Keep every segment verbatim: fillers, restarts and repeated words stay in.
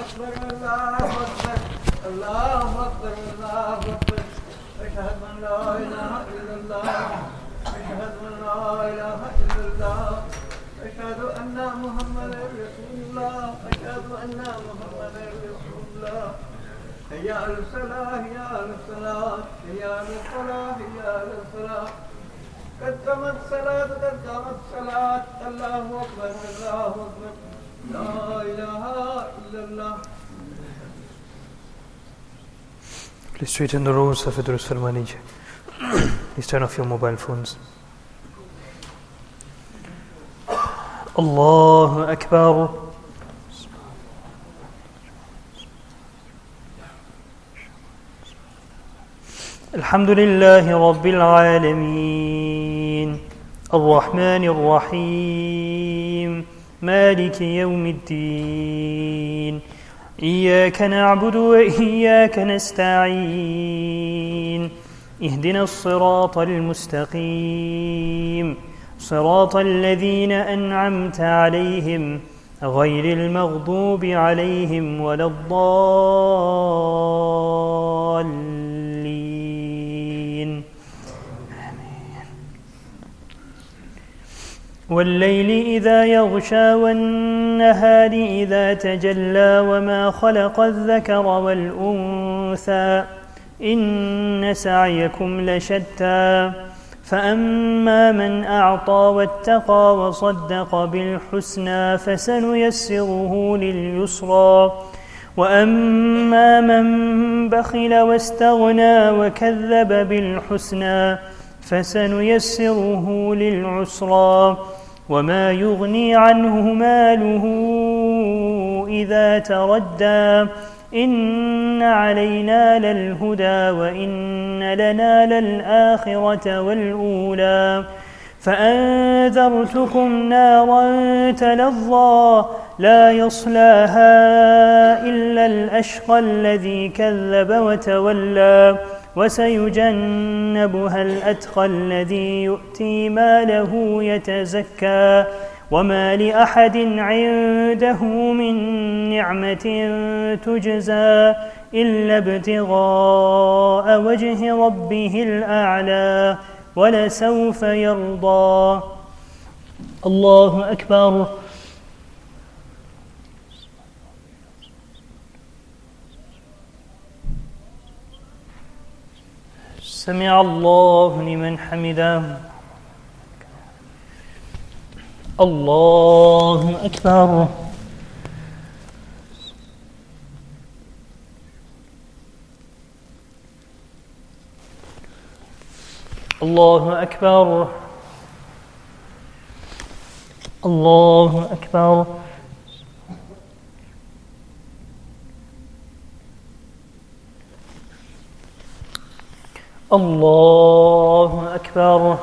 أكبر الله أكبر الله أكبر الله أكبر أشهد أن لا إله إلا الله أشهد أن لا إله إلا الله أشهد أن محمدا رسول الله أشهد أن محمدا رسول الله حي على الصلاة حي على الصلاة حي على الصلاة حي على الصلاة قد قامت الصلاة قد قامت الصلاة الله أكبر الله أكبر لا إله إلا الله. Please straighten the rows of Idrus Farmani. Please turn off your mobile phones. Allahu Akbar. Alhamdulillahi Rabbil Alameen. Ar-Rahman Ar-Rahim. مالك يوم الدين إياك نعبد وإياك نستعين اهدنا الصراط المستقيم صراط الذين أنعمت عليهم غير المغضوب عليهم ولا الضالين والليل إذا يغشى والنهار إذا تجلى وما خلق الذكر والأنثى إن سعيكم لشتى فأما من أعطى واتقى وصدق بالحسنى فسنيسره لليسرى وأما من بخل واستغنى وكذب بالحسنى فسنيسره للعسرى وما يغني عنه ماله إذا تردى إن علينا للهدى وإن لنا للآخرة والأولى فأنذرتكم نارا تلظى لا يصلاها إلا الأشقى الذي كذب وتولى وسيجنبها الأتقى الذي يؤتي ماله يتزكى وما لأحد عنده من نعمة تجزى إلا ابتغاء وجه ربه الأعلى ولسوف يرضى. الله أكبر. سمع الله لمن حمده. الله أكبر. الله أكبر. الله أكبر. الله أكبر.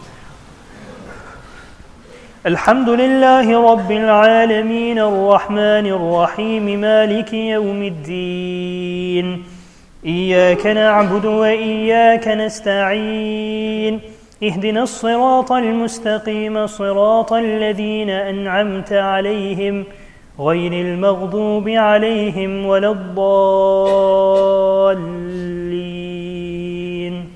الحمد لله رب العالمين الرحمن الرحيم مالك يوم الدين إياك نعبد وإياك نستعين اهدنا الصراط المستقيم صراط الذين أنعمت عليهم غير المغضوب عليهم ولا الضالين.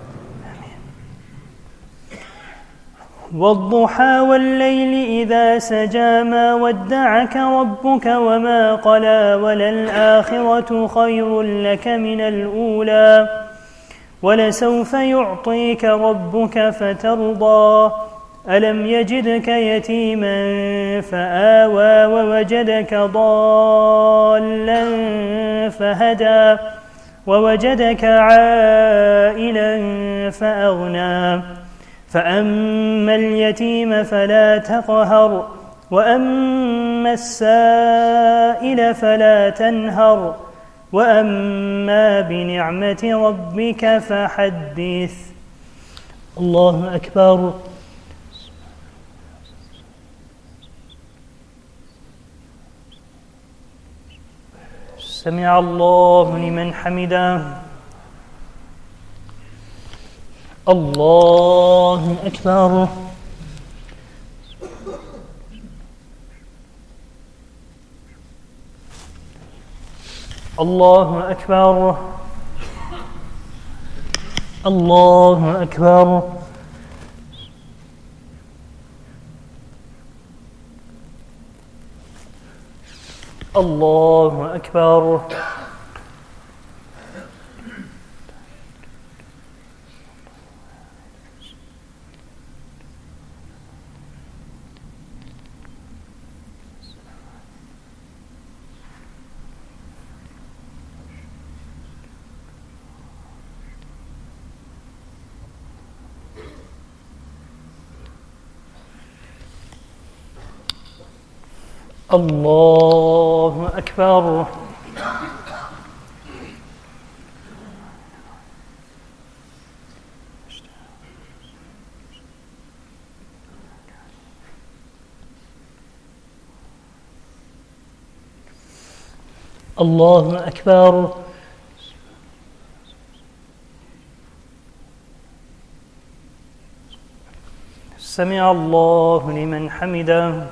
والضحى والليل إذا سجى ما ودعك ربك وما قلى وللآخرة خير لك من الأولى ولسوف يعطيك ربك فترضى ألم يجدك يتيما فآوى ووجدك ضالا فهدى ووجدك عائلا فأغنى فأما اليتيم فلا تقهر وأما السائل فلا تنهر وأما بنعمة ربك فحدث. الله أكبر. سمع الله لمن حمده. الله أكبر. الله أكبر الله أكبر الله أكبر الله أكبر الله أكبر سمع الله لمن حمده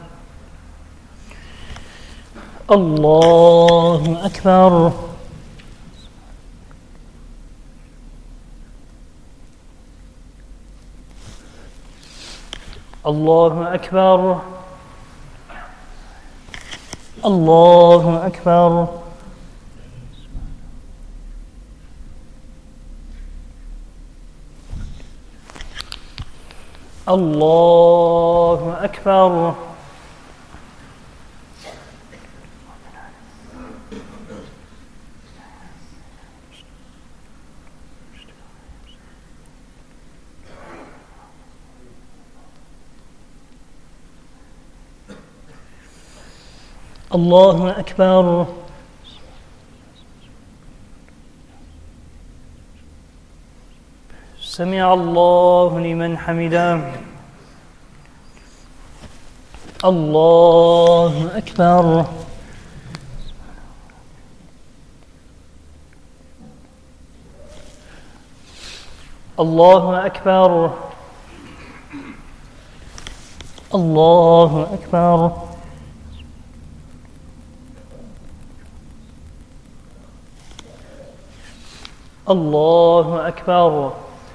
الله أكبر الله أكبر الله أكبر الله أكبر الله أكبر سمع الله لمن حمده الله أكبر الله أكبر الله أكبر الله أكبر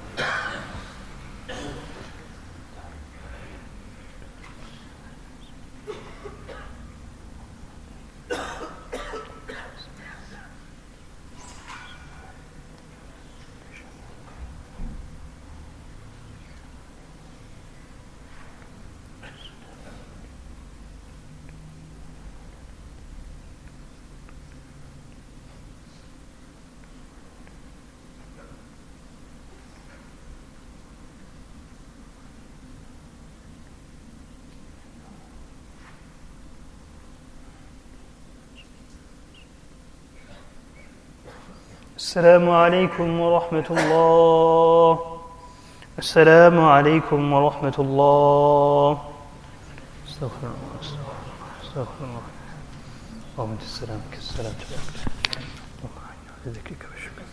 السلام عليكم ورحمة الله السلام عليكم ورحمة الله استغفر الله استغفر الله اللهم انت السلام منك السلام تبارك اللهم اعنا على ذكرك وشكرك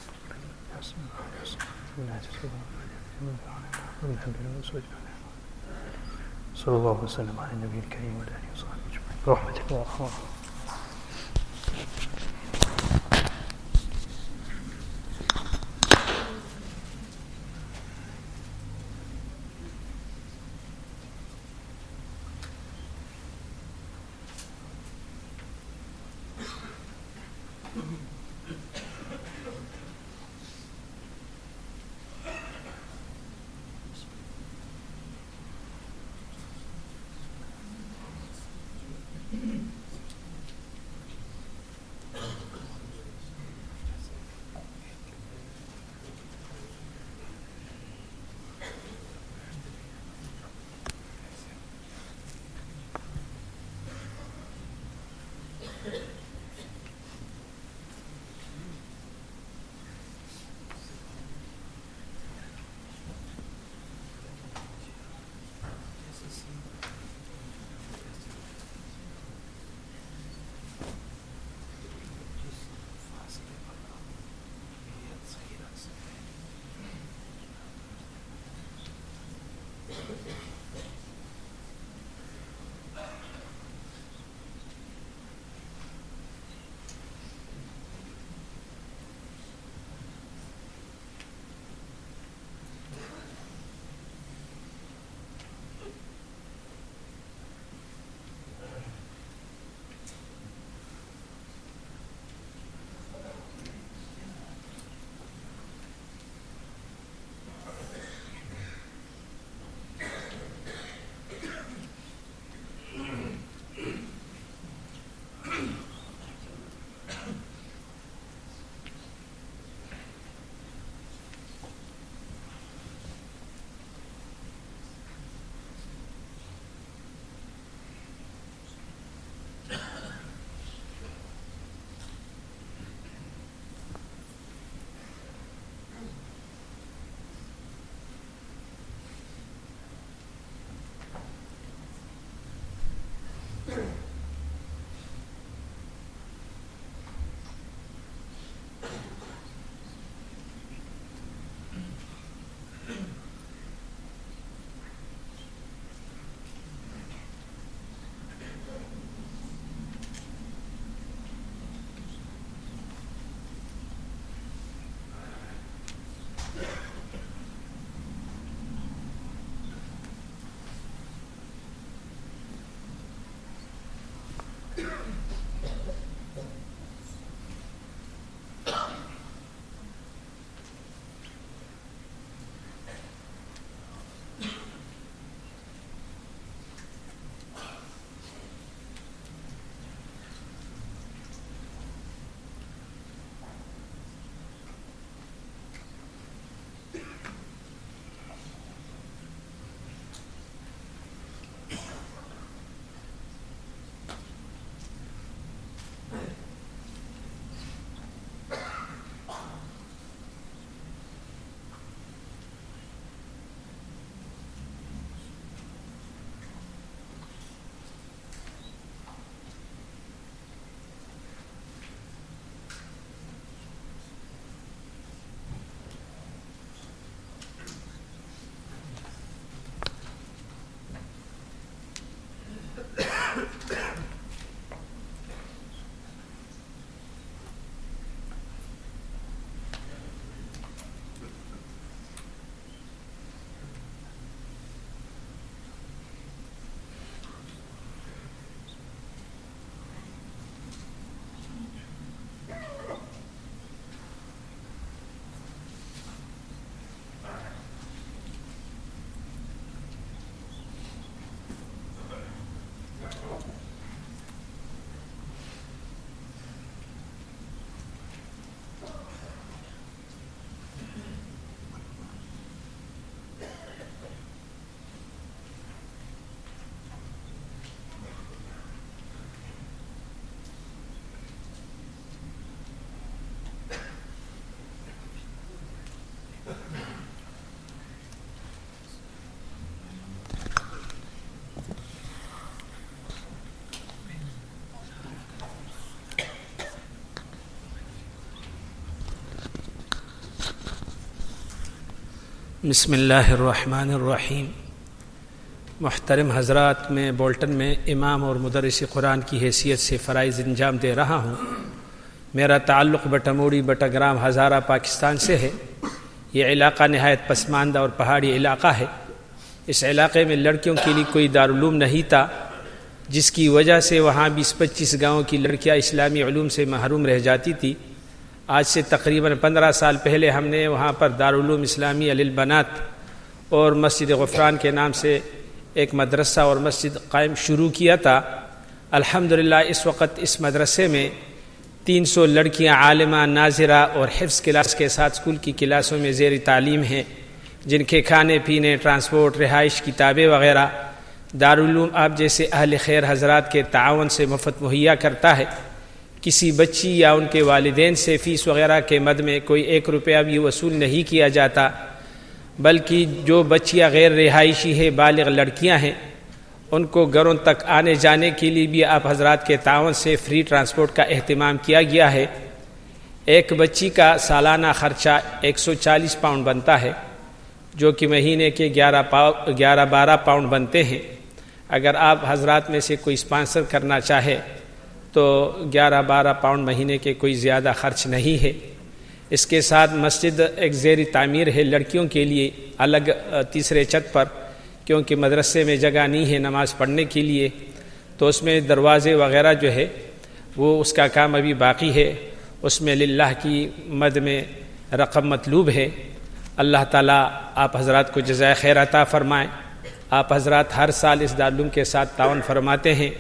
صلى الله وسلم على النبي الكريم وعلى اله وصحبه اجمعين برحمتك يا ارحم الراحمين. بسم اللہ الرحمن الرحیم۔ محترم حضرات، میں بولٹن میں امام اور مدرس قرآن کی حیثیت سے فرائض انجام دے رہا ہوں۔ میرا تعلق بٹموڑی بٹاگرام ہزارہ پاکستان سے ہے۔ یہ علاقہ نہایت پسماندہ اور پہاڑی علاقہ ہے۔ اس علاقے میں لڑکیوں کے لیے کوئی دارالعلوم نہیں تھا، جس کی وجہ سے وہاں بیس پچیس گاؤں کی لڑکیاں اسلامی علوم سے محروم رہ جاتی تھی۔ آج سے تقریباً پندرہ سال پہلے ہم نے وہاں پر دارالعلوم اسلامیہ للبنات اور مسجد غفران کے نام سے ایک مدرسہ اور مسجد قائم شروع کیا تھا۔ الحمدللہ اس وقت اس مدرسے میں تین سو لڑکیاں عالمہ، ناظرہ اور حفظ کلاس کے ساتھ اسکول کی کلاسوں میں زیر تعلیم ہیں، جن کے کھانے پینے، ٹرانسپورٹ، رہائش، کتابیں وغیرہ دارالعلوم آپ جیسے اہل خیر حضرات کے تعاون سے مفت مہیا کرتا ہے۔ کسی بچی یا ان کے والدین سے فیس وغیرہ کے مد میں کوئی ایک روپیہ بھی وصول نہیں کیا جاتا، بلکہ جو بچیاں غیر رہائشی ہے، بالغ لڑکیاں ہیں، ان کو گھروں تک آنے جانے کے لیے بھی آپ حضرات کے تعاون سے فری ٹرانسپورٹ کا اہتمام کیا گیا ہے۔ ایک بچی کا سالانہ خرچہ ایک سو چالیس پاؤنڈ بنتا ہے، جو کہ مہینے کے گیارہ پاؤ گیارہ بارہ پاؤنڈ بنتے ہیں۔ اگر آپ حضرات میں سے کوئی اسپانسر کرنا چاہے تو گیارہ بارہ پاؤنڈ مہینے کے کوئی زیادہ خرچ نہیں ہے۔ اس کے ساتھ مسجد ایک زیر تعمیر ہے لڑکیوں کے لیے الگ تیسرے چھت پر، کیونکہ مدرسے میں جگہ نہیں ہے نماز پڑھنے کے لیے، تو اس میں دروازے وغیرہ جو ہے وہ اس کا کام ابھی باقی ہے۔ اس میں للہ کی مد میں رقم مطلوب ہے۔ اللہ تعالیٰ آپ حضرات کو جزائے خیر عطا فرمائے۔ آپ حضرات ہر سال اس دارالعلوم کے ساتھ تعاون فرماتے ہیں۔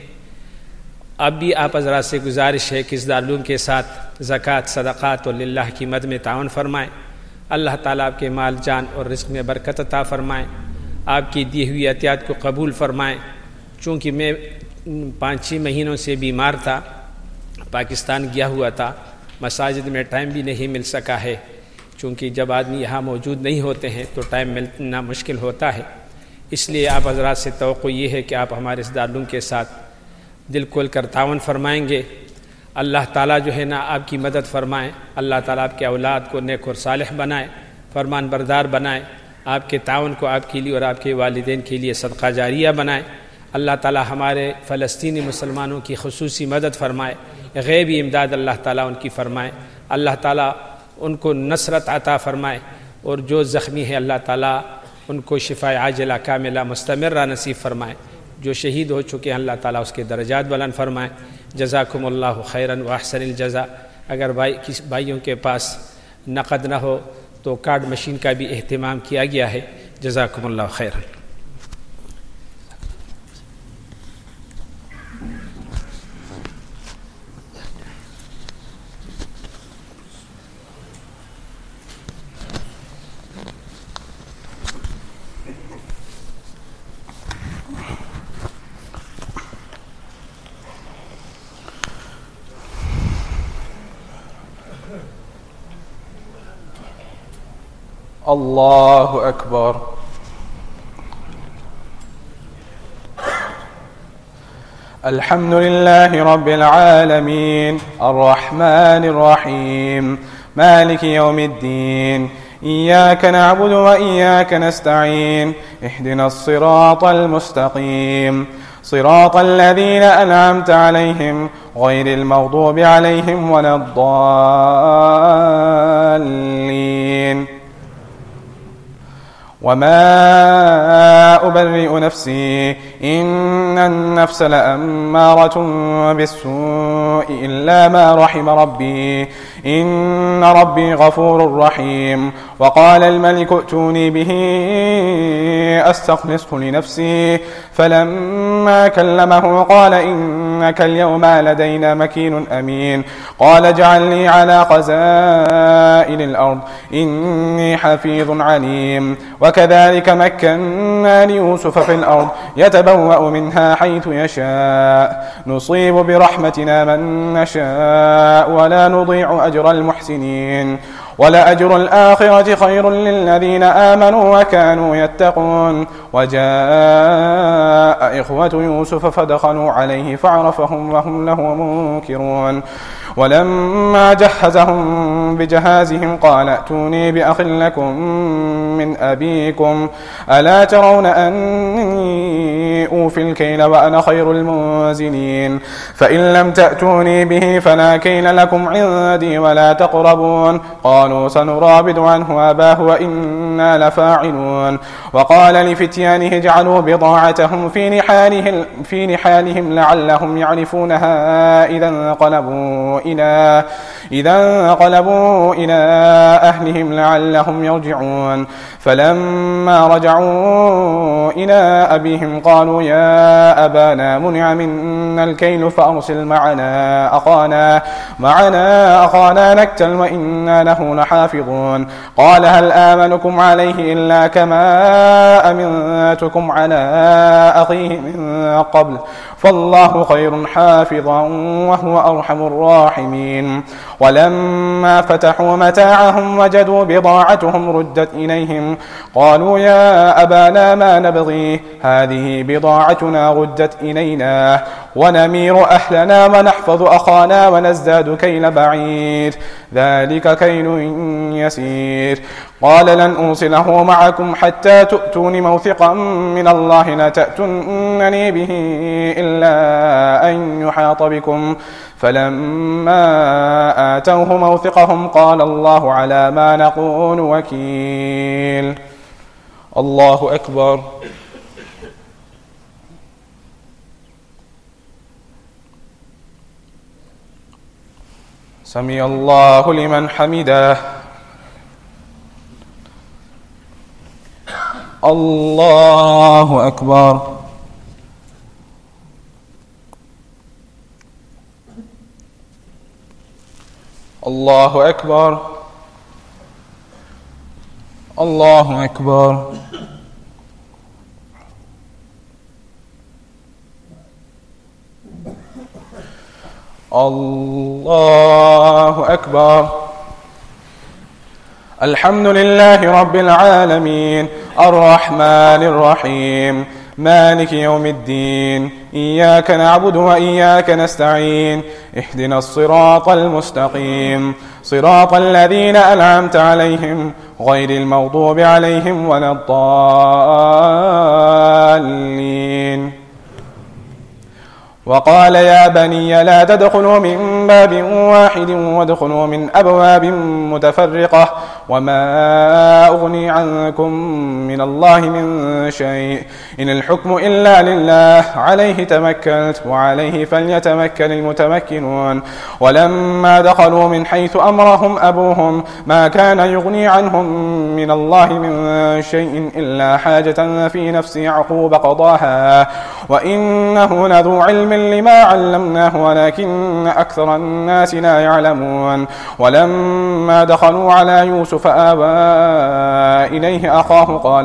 اب بھی آپ حضرات سے گزارش ہے کہ اس دارالعلوم کے ساتھ زکوٰۃ، صدقات اور للہ کی مد میں تعاون فرمائیں۔ اللہ تعالیٰ آپ کے مال، جان اور رزق میں برکت عطا فرمائیں، آپ کی دی ہوئی عطیات کو قبول فرمائیں۔ چونکہ میں پانچ چھ مہینوں سے بیمار تھا، پاکستان گیا ہوا تھا، مساجد میں ٹائم بھی نہیں مل سکا ہے، چونکہ جب آدمی یہاں موجود نہیں ہوتے ہیں تو ٹائم ملنا مشکل ہوتا ہے۔ اس لیے آپ حضرات سے توقع یہ ہے کہ آپ ہمارے اس دارالعلوم کے ساتھ دل کھول کر تعاون فرمائیں گے۔ اللہ تعالیٰ جو ہے نا آپ کی مدد فرمائیں۔ اللہ تعالیٰ آپ کے اولاد کو نیک اور صالح بنائے، فرمان بردار بنائے، آپ کے تعاون کو آپ کے لیے اور آپ کے والدین کے لیے صدقہ جاریہ بنائے۔ اللہ تعالیٰ ہمارے فلسطینی مسلمانوں کی خصوصی مدد فرمائے، غیبی امداد اللہ تعالیٰ ان کی فرمائے۔ اللہ تعالیٰ ان کو نصرت عطا فرمائے، اور جو زخمی ہے اللہ تعالیٰ ان کو شفاء عاجلہ کاملہ مستمرہ نصیب فرمائے۔ جو شہید ہو چکے ہیں اللہ تعالیٰ اس کے درجات بلند فرمائے۔ جزاکم اللہ خیراً واحسن الجزاء۔ اگر بھائی کسی بھائیوں کے پاس نقد نہ ہو تو کارڈ مشین کا بھی اہتمام کیا گیا ہے۔ جزاکم اللہ خیراً۔ اللہ اکبر۔ الحمد لله رب العالمين الرحمن الرحيم مالك يوم الدين إياك نعبد وإياك نستعين اهدنا الصراط المستقيم صراط الذين أنعمت عليهم غير المغضوب عليهم ولا الضالين وما أبرئ نفسي إن النفس لأمارة بالسوء إلا ما رحم ربي إن ربي غفور رحيم وقال الملك ائتوني به أستخلصه لنفسي فلما كلمه قال إنك اليوم لدينا مكين أمين قال اجعلني على خزائن الأرض إني حفيظ عليم وكذلك مكنا ليوسف في الأرض يتبوأ منها حيث يشاء نصيب برحمتنا من نشاء ولا نضيع أجر المحسنين ولأجر الآخرة خير للذين آمنوا وكانوا يتقون وجاء إخوة يوسف فدخلوا عليه فعرفهم وهم له منكرون ولما جهزهم بجهازهم قال ائتوني بأخ لكم من أبيكم ألا ترون أني أوفي الكيل وأنا خير المنزلين فإن لم تأتوني به فلا كيل لكم عندي ولا تقربون قالوا سنرابد عنه أباه وإنا لفاعلون وقال لفتيانه اجعلوا بضاعتهم في نحالهم, في نحالهم لعلهم يعرفونها إذا انقلبوا إلى إذا انقلبوا إلى أهلهم لعلهم يرجعون فلما رجعوا إلى أبيهم قالوا يا أبانا منع منا الكيل فأرسل معنا أخانا معنا أخانا نكتل وإنا له لحافظون قال هل آمنكم عليه إلا كما أمنتكم على أخيه من قبل فالله خير حافظا وهو أرحم الراحمين ولما فتحوا متاعهم وجدوا بضاعتهم ردت إليهم قالوا يا أبانا ما نبغي هذه بضاعتنا ردت إلينا ونمير أهلنا ونحفظ أخانا ونزداد كيل بعير ذلك كيل يسير قال لن أرسله معكم حتى تؤتون موثقا من الله لا تأتونني به إلا أن يحاط بكم فلما آتوه موثقهم قال الله على ما نقول وكيل الله أكبر سمع الله لمن حمده الله أكبر الله أكبر الله أكبر الله أكبر الحمد لله رب العالمين الرحمن الرحيم مالك يوم الدين إياك نعبد وإياك نستعين اهدنا الصراط المستقيم صراط الذين أنعمت عليهم غير المغضوب عليهم ولا الضالين وقال يا بني لا تدخلوا من باب واحد وادخلوا من أبواب متفرقة وما أغني عنكم من الله من شيء إن الحكم إلا لله عليه توكلت وعليه فليتوكل المتمكنون ولما دخلوا من حيث أمرهم أبوهم ما كان يغني عنهم من الله من شيء إلا حاجة في نفس يعقوب قضاها وإنه لذو علم لما علمناه ولكن أكثر الناس لا يعلمون ولما دخلوا على يوسف آوى إليه أخاه قال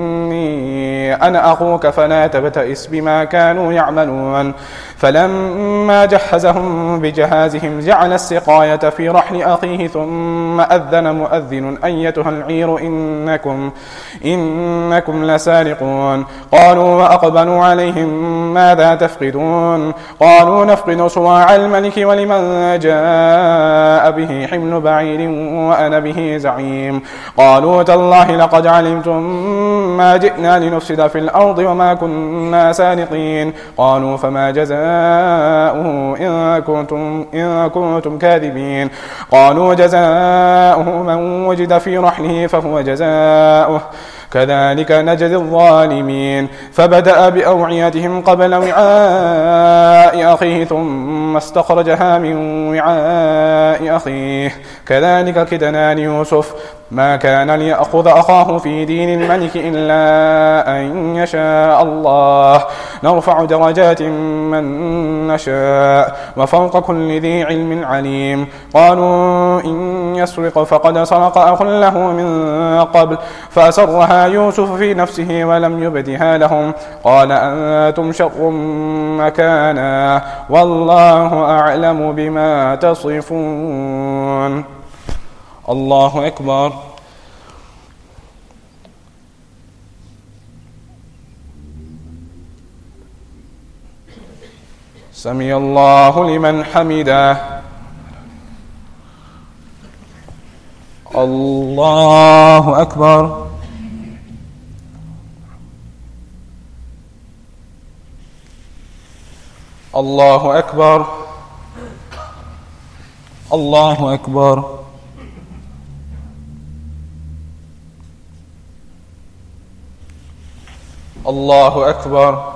إني أنا أخوك فلا تبتئس بما كانوا يعملون فلما جهزهم بجهازهم جعل السقاية في رحل أخيه ثم أذن مؤذن أيتها العير إنكم, إنكم لسارقون قالوا وأقبلوا عليهم ماذا تفقدون قالوا نفقد صواع الملك ولمن جاء به حمل بعير وأنا به زعيم قالوا تالله لقد علمتم ما جئنا لنفسد في الأرض وما كنا سارقين قالوا فما جزاؤه إن كنتم, إن كنتم كاذبين قالوا جزاؤه من وجد في رحله فهو جزاؤه كذلك نجزي الظالمين فبدأ بأوعيتهم قبل وعاء أخيه ثم استخرجها من وعاء أخيه كذلك كدنا ليوسف ما كان ليأخذ أخاه في دين الملك إلا أن يشاء الله نرفع درجات من نشاء وفوق كل ذي علم عليم قالوا إن يسرق فقد سرق أخ له من قبل فأسرها يوسف في نفسه ولم يبدها لهم قال أنتم شر مكانا والله أعلم بما تصفون الله أكبر سمع الله لمن حمده الله أكبر. الله أكبر. الله أكبر. الله أكبر.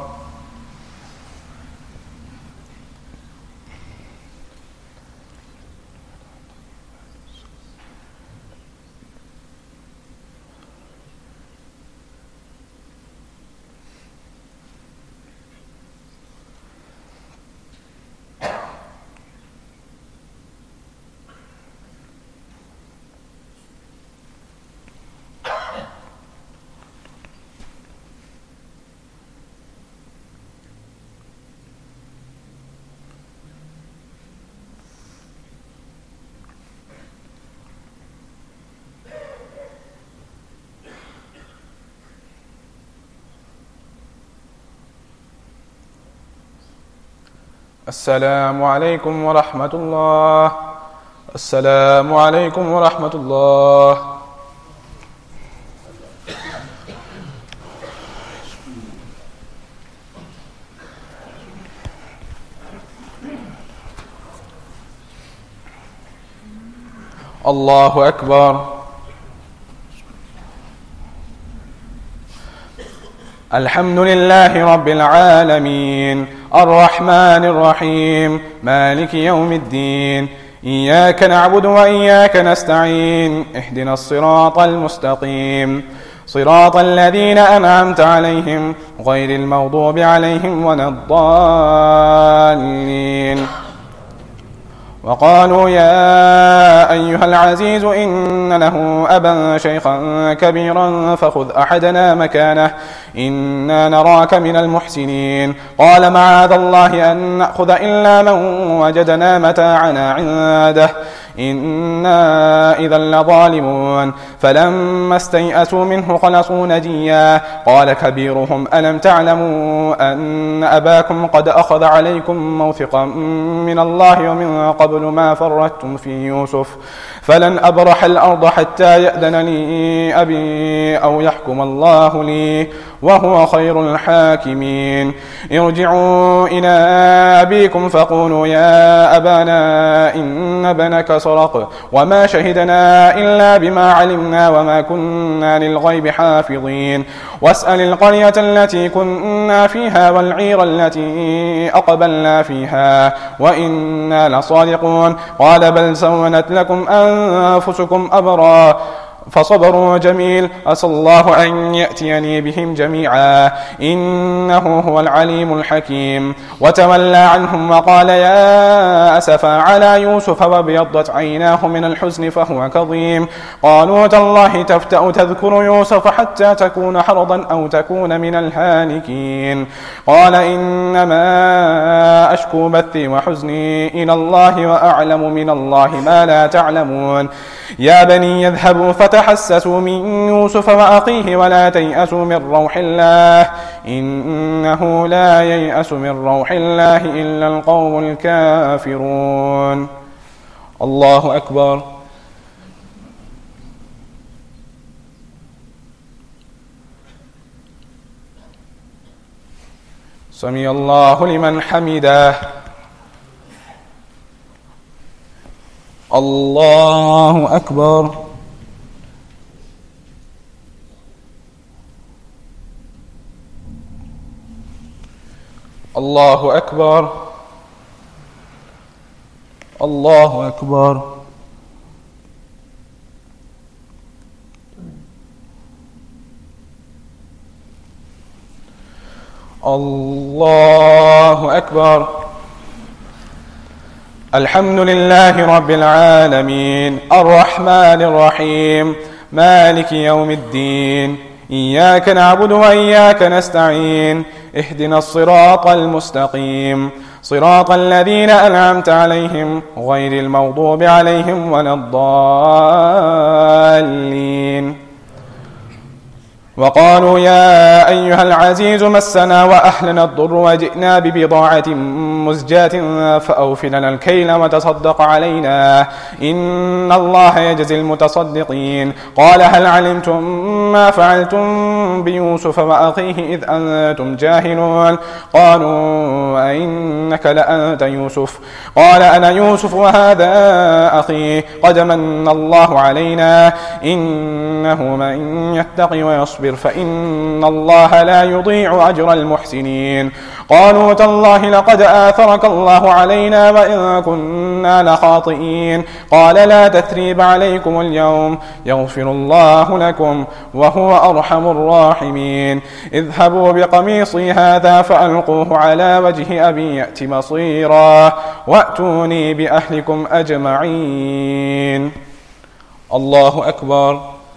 السلام عليكم ورحمة الله. السلام عليكم ورحمة الله. الله أكبر. الحمد لله رب العالمين الرحمن الرحيم مالك يوم الدين إياك نعبد وإياك نستعين اهدنا الصراط المستقيم صراط الذين أنعمت عليهم غير المغضوب عليهم ولا الضالين. وقالوا يا أيها العزيز إن له أبا شيخا كبيرا فخذ أحدنا مكانه إنا نراك من المحسنين. قال معاذ الله أن نأخذ إلا من وجدنا متاعنا عنده إنا إذا لظالمون. فلما استيئسوا منه خلصوا نجيا قال كبيرهم ألم تعلموا أن أباكم قد أخذ عليكم موثقا من الله ومن قبل ما فرطتم في يوسف فلن أبرح الأرض حتى يأذن لي أبي أو يحكم الله لي وهو خير الحاكمين. ارجعوا إلى أبيكم فقولوا يا أبانا إن ابنك سرق وما شهدنا إلا بما علمنا وما كنا للغيب حافظين. واسأل القرية التي كنا فيها والعير التي أقبلنا فيها وإنا لصادقون. قال بل سولت لكم أنفسكم أمرا فصبر جميل عسى الله أن يأتيني بهم جميعا إنه هو العليم الحكيم. وتولى عنهم وقال يا أسفا على يوسف وابيضت عيناه من الحزن فهو كظيم. قالوا تالله تفتأ تذكر يوسف حتى تكون حرضا أو تكون من الهالكين. قال إنما أشكو بثي وحزني إلى الله وأعلم من الله ما لا تعلمون. يا بني يذهبوا فتحسسوا من يوسف وأخيه ولا تيأسوا من روح الله إنه لا ييأس من روح الله إلا القوم الكافرون. الله أكبر. سمع الله لمن حمده. الله أكبر. الله أكبر. الله أكبر. الله أكبر. الحمد لله رب العالمين الرحمن الرحيم مالك يوم الدين إياك نعبد وإياك نستعين اهدنا الصراط المستقيم صراط الذين أنعمت عليهم غير المغضوب عليهم ولا الضالين. وقالوا يا أيها العزيز مسنا وأهلنا الضر وجئنا ببضاعة مزجاة فأوف لنا الكيل وتصدق علينا إن الله يجزي المتصدقين. قال هل علمتم ما فعلتم بيوسف وأخيه إذ أنتم جاهلون؟ قالوا أئنك لأنت يوسف؟ قال أنا يوسف وهذا أخي قد من الله علينا إنه من يتقي ويصبر فإن الله لا يضيع أجر المحسنين. قالوا تالله لقد آثرك الله علينا وإن كنا لخاطئين. قال لا تثريب عليكم اليوم يغفر الله لكم وهو أرحم الراحمين. اذهبوا بقميصي هذا فألقوه على وجه أبي يأت بصيرا وأتوني بأهلكم أجمعين. الله أكبر.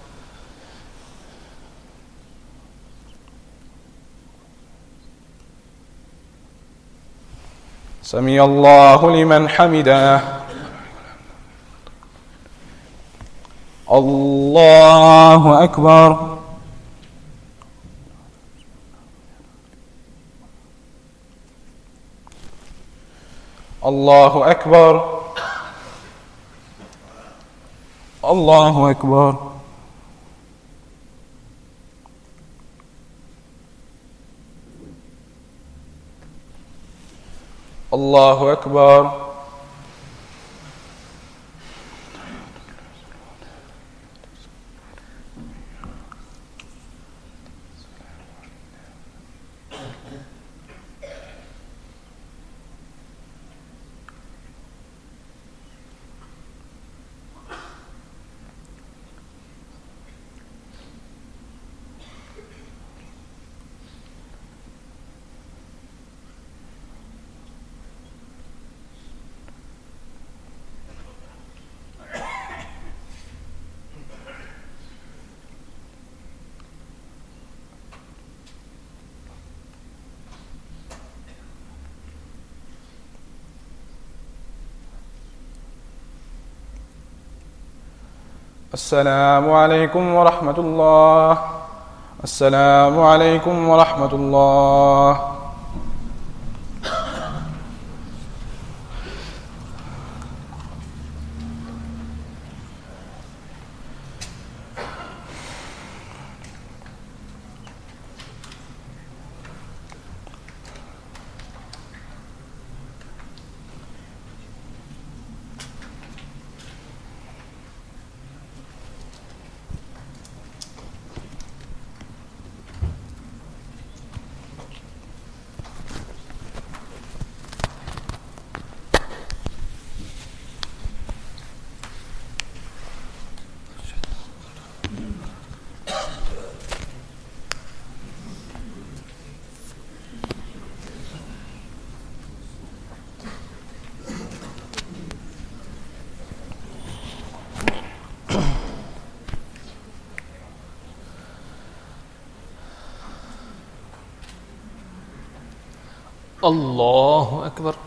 سمع الله لمن حمده. الله أكبر. الله أكبر. الله أكبر. الله أكبر. السلام عليكم ورحمة الله. السلام عليكم ورحمة الله. الله أكبر.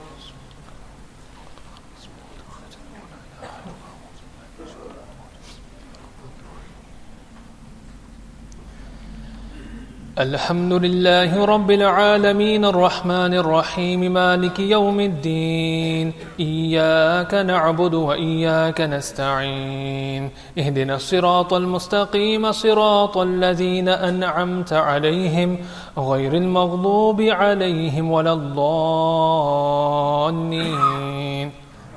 الحمد لله رب العالمين الرحمن الرحيم مالك يوم الدين إياك نعبد وإياك نستعين اهدنا الصراط المستقيم صراط الذين أنعمت عليهم غير المغضوب عليهم ولا الضالين.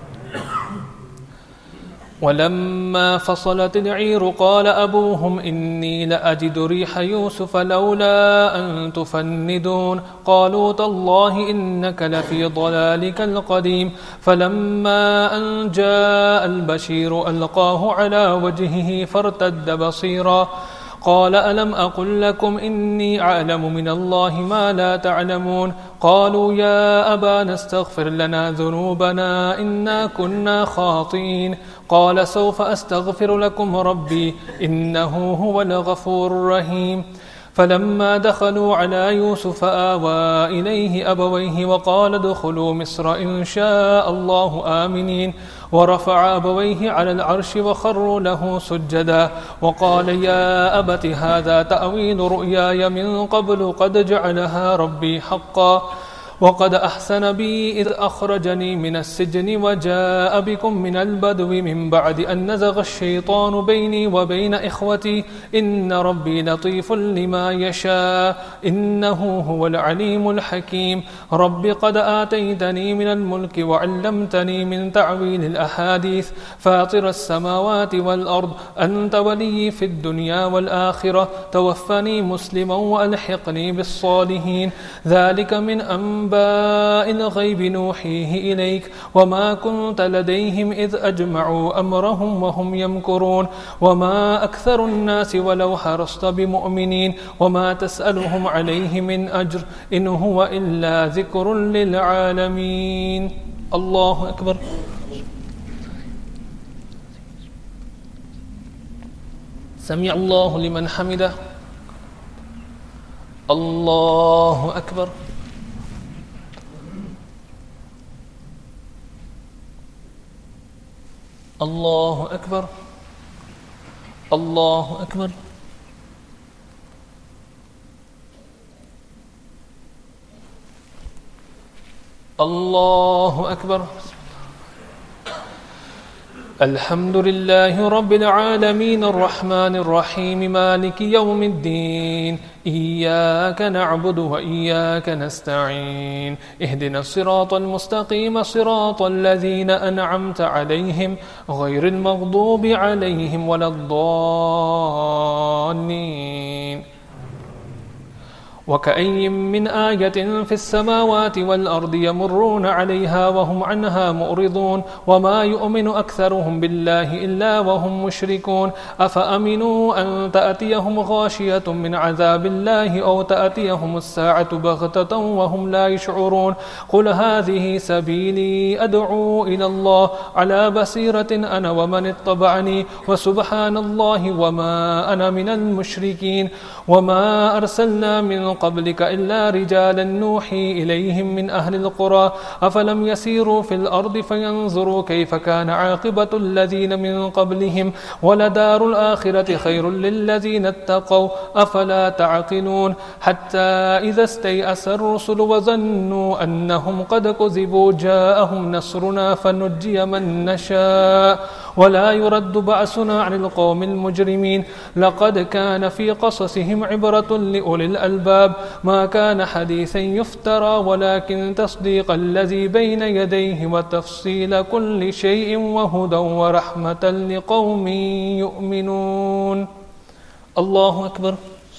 ولما فصلت العير قال أبوهم إني لأجد ريح يوسف لولا أن تفندون قالوا تالله إنك لفي ضلالك القديم. فلما أن جاء البشير ألقاه على وجهه فارتد بصيرا قال ألم أقل لكم إني أعلم من الله ما لا تعلمون. قالوا يا أبانا استغفر لنا ذنوبنا إنا كنا خاطئين. قال سوف أستغفر لكم ربي إنه هو الغفور الرحيم. فلما دخلوا على يوسف آوى إليه أبويه وقال ادخلوا مصر إن شاء الله آمنين ورفع أبويه على العرش وخروا له سجدا وقال يا أبت هذا تأويل رؤياي من قبل قد جعلها ربي حقا وقد أحسن بي إذ أخرجني من السجن وجاء بكم من البدو من بعد أن نزغ الشيطان بيني وبين إخوتي إن ربي لطيف لما يشاء إنه هو العليم الحكيم رب قد آتيتني من الملك وعلمتني من تعويل الأحاديث فاطر السماوات والأرض أنت ولي في الدنيا والآخرة توفني مسلما وألحقني بالصالحين ذلك من أنباء الغيب نوحيه إليك وما كنت لديهم إذ أجمعوا أمرهم وهم يمكرون وما أكثر الناس ولو حرصت بمؤمنين وما تسألهم عليه من أجر إن هو إلا ذكر للعالمين الله أكبر سمع الله لمن حمده الله أكبر الله أكبر الله أكبر الله أكبر الحمد لله رب العالمين الرحمن الرحيم مالك يوم الدين إياك نعبد وإياك نستعين اهدنا الصراط المستقيم صراط الذين أنعمت عليهم غير المغضوب عليهم ولا الضالين وكأي من آية في السماوات والأرض يمرون عليها وهم عنها مؤرضون وما يؤمن أكثرهم بالله إلا وهم مشركون أفأمنوا أن تأتيهم غاشية من عذاب الله أو تأتيهم الساعة بغتة وهم لا يشعرون قل هذه سبيلي أدعو إلى الله على بصيرة أنا ومن اتبعني وسبحان الله وما أنا من المشركين وما أرسلنا من قبلك إلا رجالا نوحي إليهم من أهل القرى أفلم يسيروا في الأرض فينظروا كيف كان عاقبة الذين من قبلهم ولدار الآخرة خير للذين اتقوا أفلا تعقلون حتى إذا استيأس الرسل وظنوا أنهم قد كذبوا جاءهم نصرنا فنجي من نشاء ولا يرد بأسنا عن القوم المجرمين لقد كان في قصصهم عبرة لأولي الألباب ما كان حديثا يفترى ولكن تصديق الذي بين يديه وتفصيل كل شيء وهدى ورحمة لقوم يؤمنون الله أكبر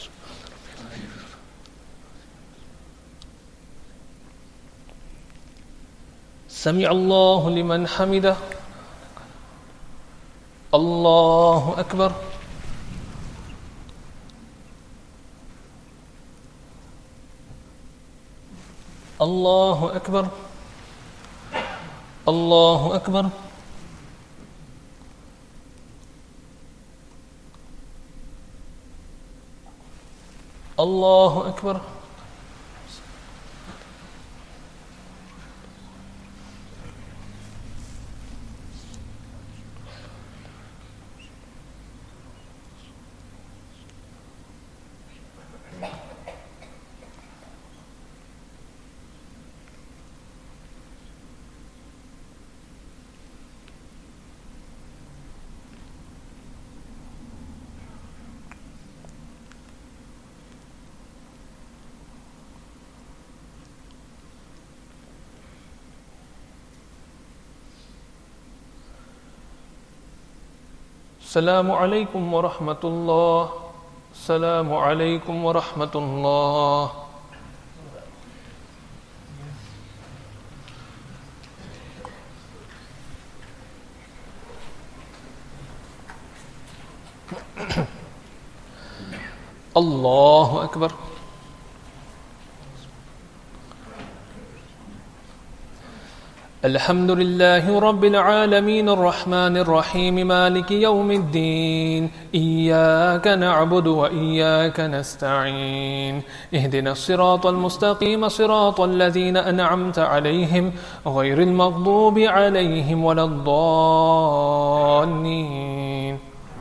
سمع الله لمن حمده الله أكبر الله أكبر الله أكبر الله أكبر السلام عليكم ورحمة الله السلام عليكم ورحمة الله الله أكبر الحمد لله رب العالمين الرحمن الرحيم مالك يوم الدين إياك نعبد وإياك نستعين اهدنا الصراط المستقيم صراط الذين أنعمت عليهم غير المغضوب عليهم ولا الضالين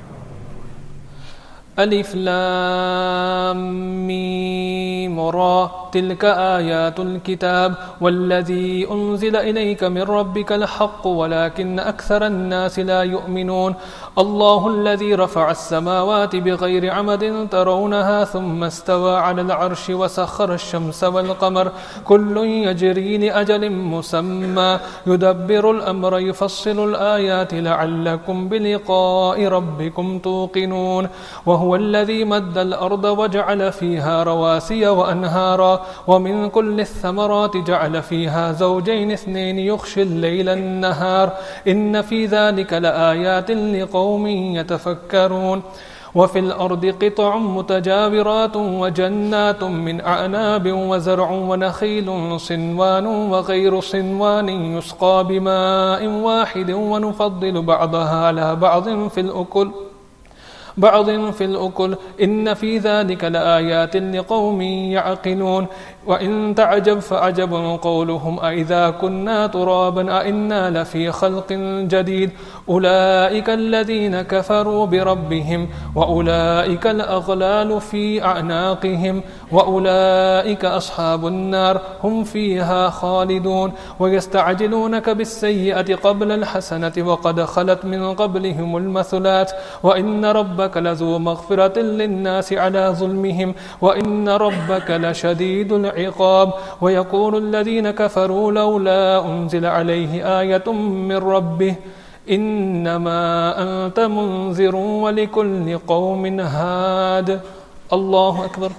ألف لام ميم را تلك آيات الكتاب والذي أنزل إليك من ربك الحق ولكن أكثر الناس لا يؤمنون الله الذي رفع السماوات بغير عمد ترونها ثم استوى على العرش وسخر الشمس والقمر كل يجري لأجل مسمى يدبر الأمر يفصل الآيات لعلكم بلقاء ربكم توقنون وهو الذي مد الأرض وجعل فيها رواسي وأنهارا ومن كل الثمرات جعل فيها زوجين اثنين يغشي الليل النهار إن في ذلك لآيات لقوم يتفكرون وفي الأرض قطع متجاورات وجنات من أعناب وزرع ونخيل صنوان وغير صنوان يسقى بماء واحد ونفضل بعضها على بعض في الأكل بعض في الأكل إن في ذلك لآيات لقوم يعقلون وإن تعجب فعجب قولهم أئذا كنا ترابا أئنا لفي خلق جديد أولئك الذين كفروا بربهم وأولئك الأغلال في أعناقهم وأولئك أصحاب النار هم فيها خالدون ويستعجلونك بالسيئة قبل الحسنة وقد خلت من قبلهم المثلات وإن ربك لذو مغفرة للناس على ظلمهم وإن ربك لشديد العقاب ويقول الذين كفروا لولا أنزل عليه آية من ربه إنما أنت منذر ولكل قوم هاد الله أكبر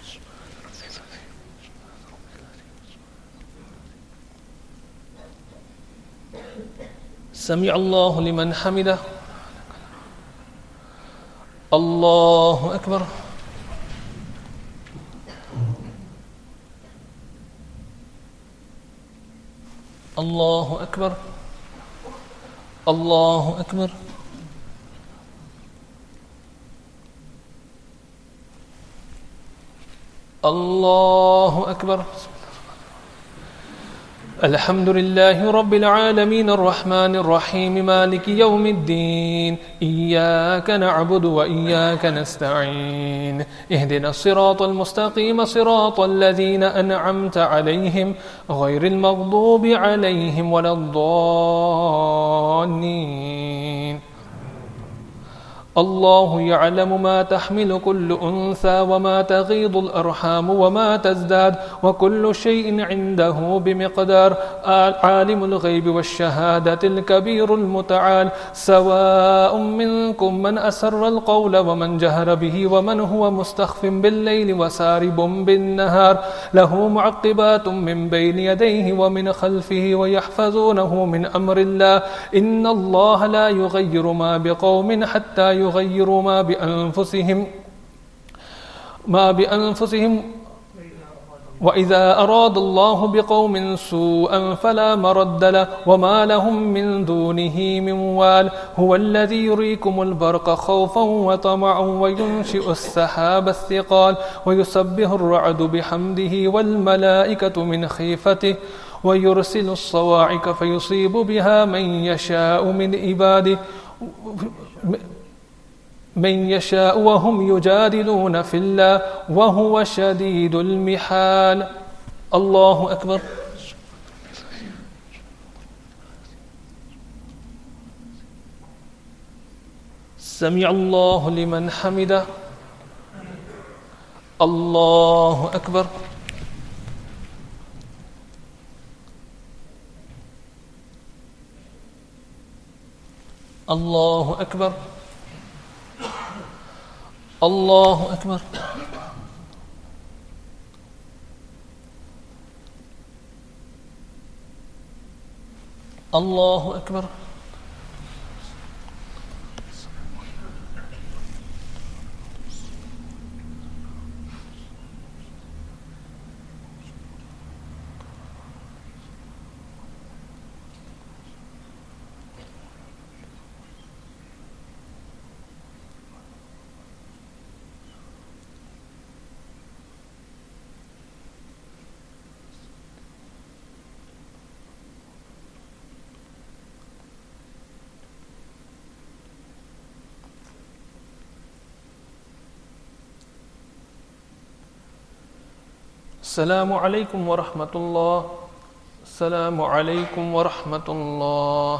سمع الله لمن حمده الله أكبر الله أكبر الله أكبر الله أكبر الحمد لله رب العالمين الرحمن الرحيم مالك يوم الدين إياك نعبد وإياك نستعين اهدنا الصراط المستقيم صراط الذين أنعمت عليهم غير المغضوب عليهم ولا الضالين الله يعلم ما تحمل كل أنثى وما تغيض الأرحام وما تزداد وكل شيء عنده بمقدار عالم الغيب والشهادة الكبير المتعال سواء منكم من أسر القول ومن جهر به ومن هو مستخف بالليل وسارب بالنهار له معقبات من بين يديه ومن خلفه ويحفظونه من أمر الله إن الله لا يغير ما بقوم حتى يغيروا ما بأنفسهم ما بأنفسهم وإذا أراد الله بقوم سوءا فلا مرد له وما لهم من دونه من وال هو الذي يريكم البرق خوفا وطمعا وينشئ السحاب الثقال ويسبح الرعد بحمده والملائكة من خيفته ويرسل الصواعق فيصيب بها من يشاء من عباده من يشاء وهم يجادلون في الله وهو شديد المحال الله أكبر سمع الله لمن حمده الله أكبر الله أكبر الله أكبر الله أكبر السلام عليكم ورحمة الله. السلام عليكم ورحمة الله.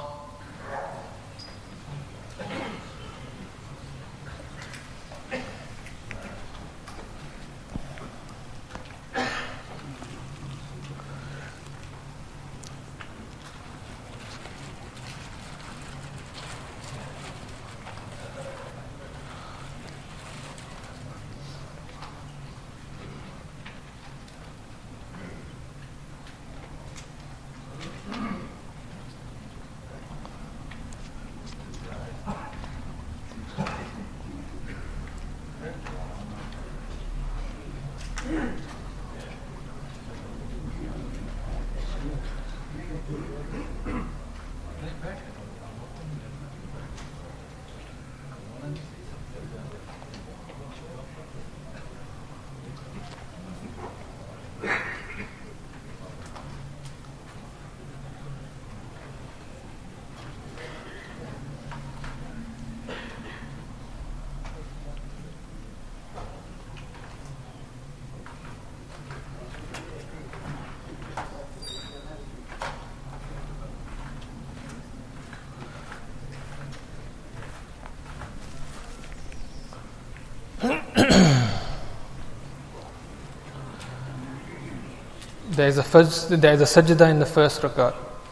There is a first, there is a sajda in the first rakat.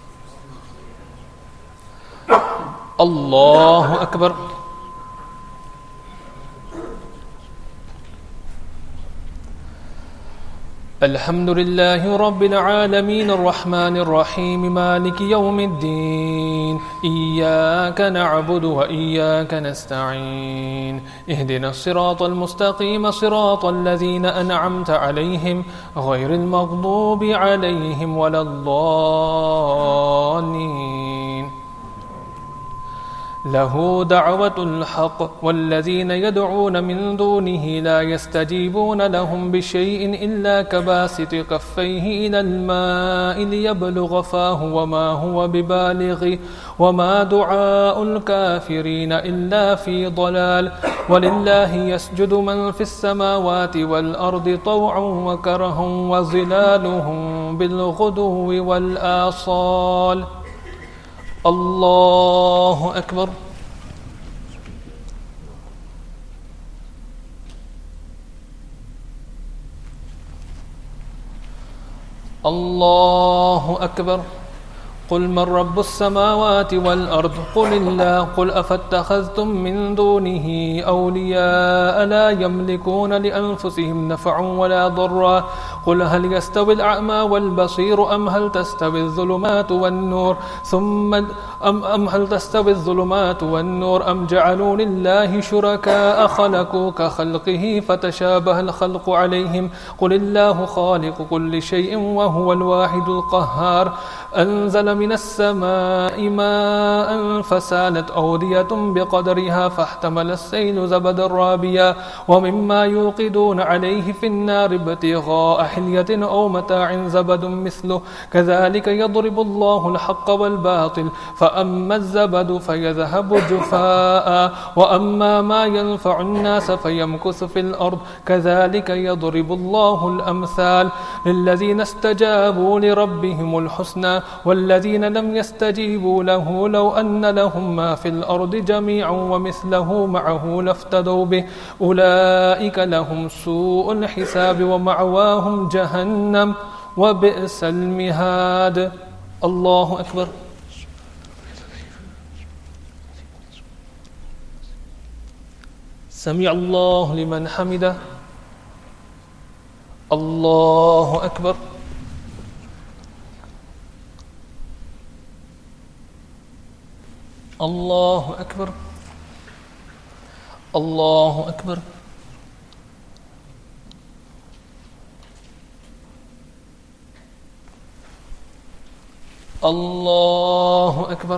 Allahu Akbar. الحمد لله رب العالمين الرحمن الرحيم مالك يوم الدين إياك نعبد وإياك نستعين اهدنا الصراط المستقيم صراط الذين أنعمت عليهم غير المغضوب عليهم ولا الضالين له دعوة الحق والذين يدعون من دونه لا يستجيبون لهم بشيء إلا كباسط كفيه إلى الماء ليبلغ فاه وما هو ببالغ وما دعاء الكافرين إلا في ضلال ولله يسجد من في السماوات والأرض طوعا وكرها وظلالهم بالغدو والآصال. الله أكبر. الله أكبر. قل من رب السماوات والأرض قل الله قل أفاتخذتم من دونه أولياء لا يملكون لأنفسهم نفعا ولا ضرا قل هل يستوي الأعمى والبصير أم هل تستوي الظلمات والنور ثم أم, أم هل تستوي الظلمات والنور أم جعلوا لله شركاء خلقوا كخلقه فتشابه الخلق عليهم قل الله خالق كل شيء وهو الواحد القهار أنزل من السماء ماء فسالت أودية بقدرها فاحتمل السيل زبدا رابيا ومما يوقدون عليه في النار ابتغاء حلية أو متاع زبد مثله كذلك يضرب الله الحق والباطل فأما الزبد فيذهب جفاء وأما ما ينفع الناس فيمكث في الأرض كذلك يضرب الله الأمثال للذين استجابوا لربهم الحسنى والذين لم يستجيبوا له لو أن لهم ما في الأرض جميعا ومثله معه لافتدوا به أولئك لهم سوء الحساب ومأواهم جهنم وبئس المهاد. الله أكبر. سمع الله لمن حمده. الله أكبر. الله أكبر. الله أكبر. الله أكبر.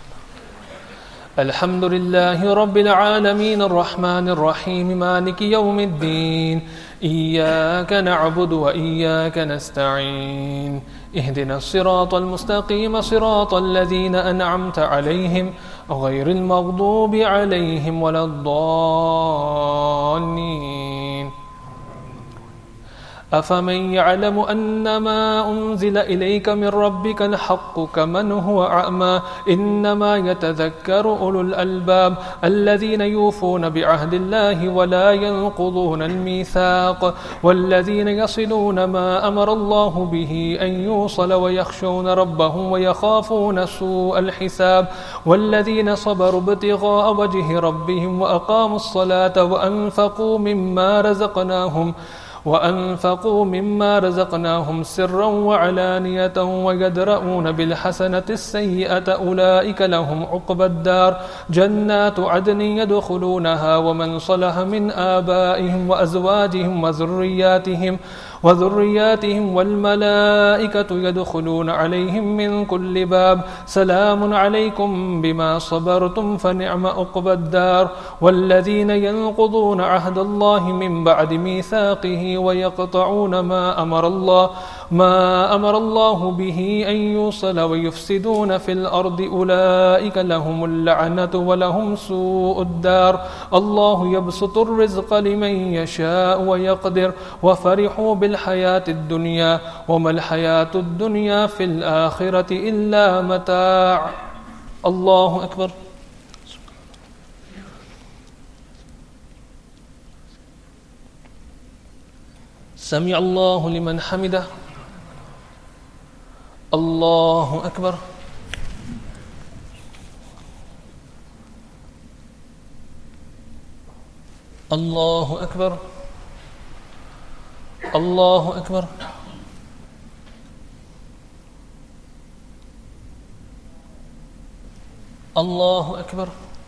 الحمد لله رب العالمين الرحمن الرحيم مالك يوم الدين إياك نعبد وإياك نستعين اهدنا الصراط المستقيم صراط الذين أنعمت عليهم غير المغضوب عليهم ولا الضالين أفمن يعلم أنما أنزل إليك من ربك الحق كمن هو أعمى إنما يتذكر أولو الألباب الذين يوفون بعهد الله ولا ينقضون الميثاق والذين يصلون ما أمر الله به أن يوصل ويخشون ربهم ويخافون سوء الحساب والذين صبروا ابتغاء وجه ربهم وأقاموا الصلاة وأنفقوا مما رزقناهم وأنفقوا مما رزقناهم سرا وعلانية ويدرؤون بالحسنة السيئة أولئك لهم عقبى الدار جنات عدن يدخلونها ومن صلح من آبائهم وأزواجهم وذرياتهم وذرياتهم والملائكة يدخلون عليهم من كل باب سلام عليكم بما صبرتم فنعم عقبى الدار والذين ينقضون عهد الله من بعد ميثاقه ويقطعون ما أمر الله ما أمر الله به أن يوصل ويفسدون في الأرض أولئك لهم اللعنة ولهم سوء الدار الله يبسط الرزق لمن يشاء ويقدر وفرحوا بالحياة الدنيا وما الحياة الدنيا في الآخرة إلا متاع الله أكبر سمع الله لمن حمده الله أكبر الله أكبر الله أكبر الله أكبر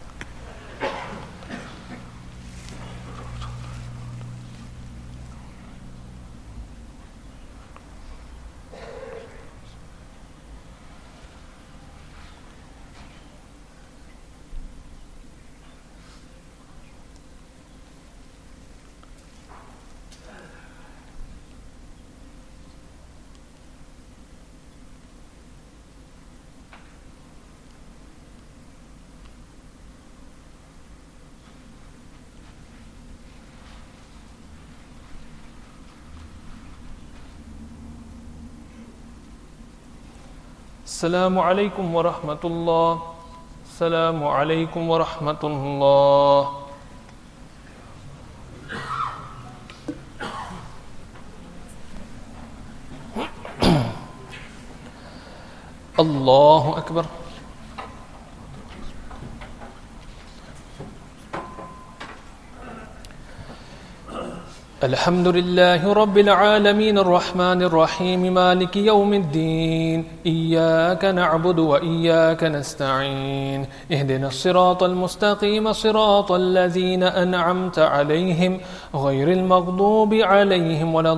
السلام عليكم ورحمة الله السلام عليكم ورحمة الله الله أكبر الحمد لله رب العالمين الرحمن الرحيم مالك يوم الدين إياك نعبد وإياك نستعين اهدنا الصراط المستقيم صراط الذين أنعمت عليهم غير المغضوب عليهم ولا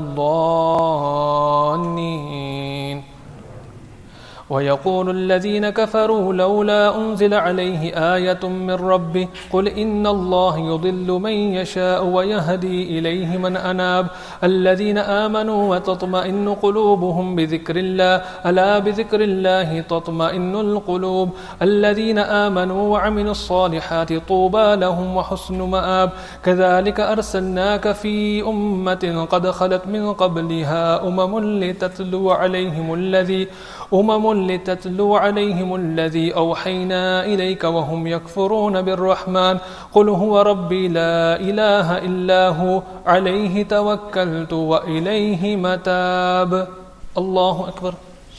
الضالين ويقول الذين كفروا لولا أنزل عليه آية من ربه قل إن الله يضل من يشاء ويهدي إليه من أناب الذين آمنوا وتطمئن قلوبهم بذكر الله ألا بذكر الله تطمئن القلوب الذين آمنوا وعملوا الصالحات طوبى لهم وحسن مآب كذلك أرسلناك في أمة قد خلت من قبلها أمم لتتلو عليهم الذي أمم لتتلو عليهم الذي أوحينا إليك وهم يكفرون بالرحمن قل هو ربي لا إله إلا هو عليه توكلت وإليه متاب الله أكبر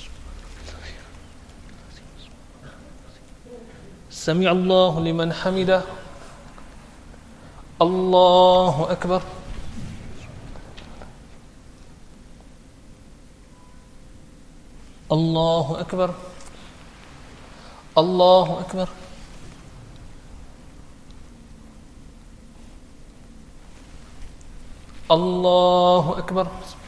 سمع الله لمن حمده الله أكبر الله أكبر الله أكبر الله أكبر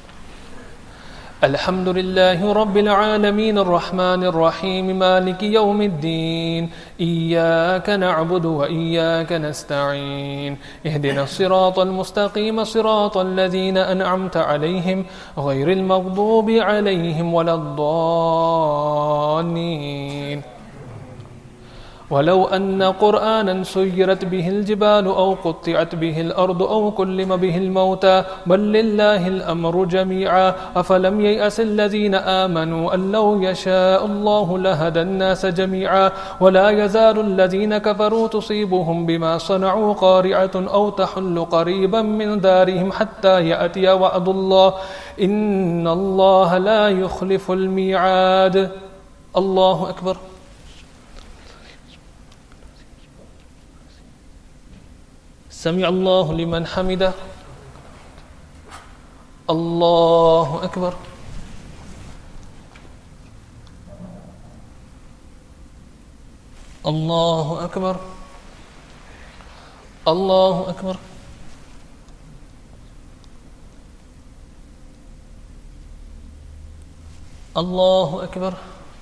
الحمد لله رب العالمين الرحمن الرحيم مالك يوم الدين إياك نعبد وإياك نستعين اهدنا الصراط المستقيم صراط الذين أنعمت عليهم غير المغضوب عليهم ولا الضالين ولو أن قرآنا سيرت به الجبال أو قطعت به الأرض أو كلم به الموتى بل لله الأمر جميعا أفلم ييأس الذين آمنوا أن لو يشاء الله لهدى الناس جميعا ولا يزال الذين كفروا تصيبهم بما صنعوا قارعة أو تحل قريبا من دارهم حتى يأتي وعد الله إن الله لا يخلف الميعاد. الله أكبر. سمع الله لمن حمده. الله أكبر. الله أكبر. الله أكبر. الله أكبر.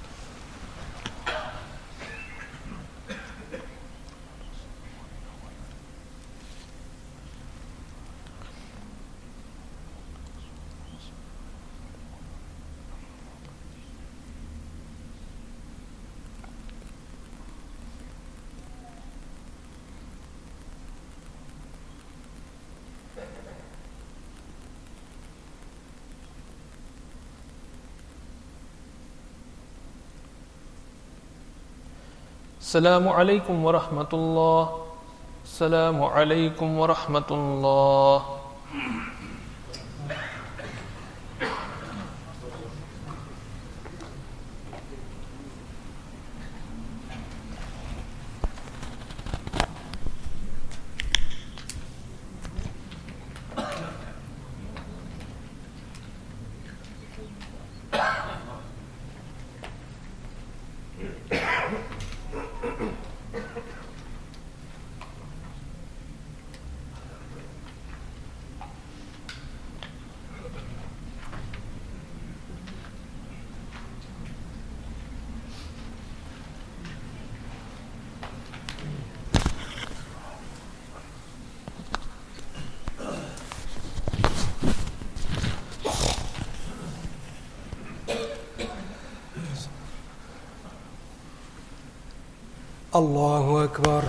السلام عليكم ورحمة الله. السلام عليكم ورحمة الله. الله أكبر.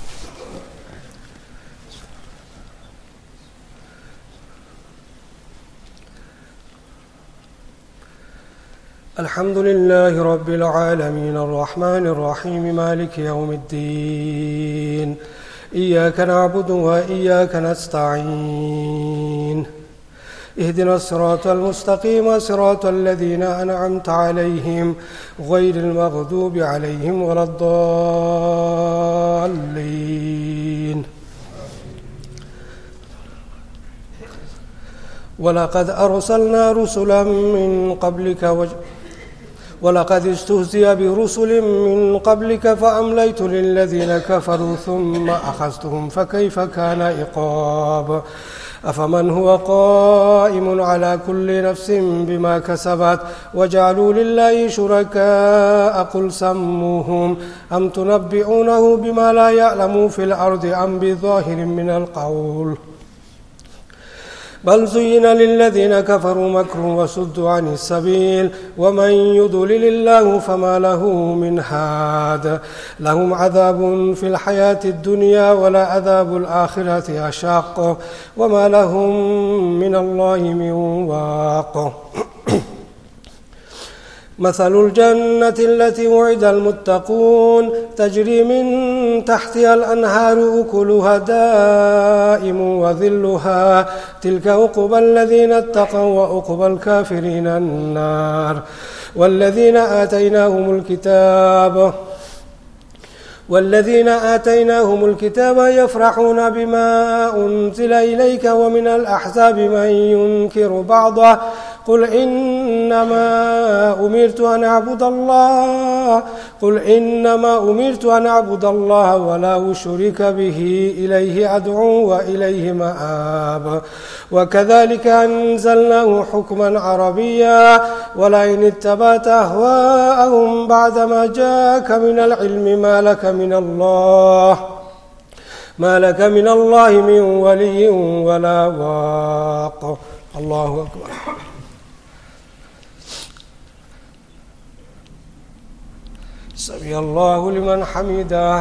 الحمد لله رب العالمين الرحمن الرحيم مالك يوم الدين إياك نعبد وإياك نستعين اهدنا الصراط المستقيم صراط الذين أنعمت عليهم غير المغضوب عليهم ولا الضالين. ولقد أرسلنا رسلا من قبلك وج... ولقد استهزئ برسل من قبلك فأمليت للذين كفروا ثم أخذتهم فكيف كان عقاب. أفمن هو قائم على كل نفس بما كسبت وجعلوا لله شركاء قل سموهم أم تنبئونه بما لا يعلم في الأرض أم بظاهر من القول بل زين للذين كفروا مكر وصدوا عن السبيل ومن يضلل الله فما له من هاد لهم عذاب في الحياة الدنيا ولعذاب الآخرة أشق وما لهم من الله من واق. مثل الجنة التي وعد المتقون تجري من تحتها الأنهار أكلها دائم وظلها تلك عقبى الذين اتقوا وعقبى الكافرين النار. والذين آتيناهم الكتاب والذين آتيناهم الكتاب يفرحون بما أنزل إليك ومن الأحزاب من ينكر بعضه قل إنما أمرت أن أعبد الله قل إنما أمرت أن أعبد الله ولا أشرك به إليه أدعو وإليه مآب. وكذلك أنزلناه حكما عربيا ولئن اتبعت أهواءهم بعدما جاءك من العلم ما لك من الله ما لك من الله من ولي ولا واق. الله أكبر. سمع الله لمن حمده.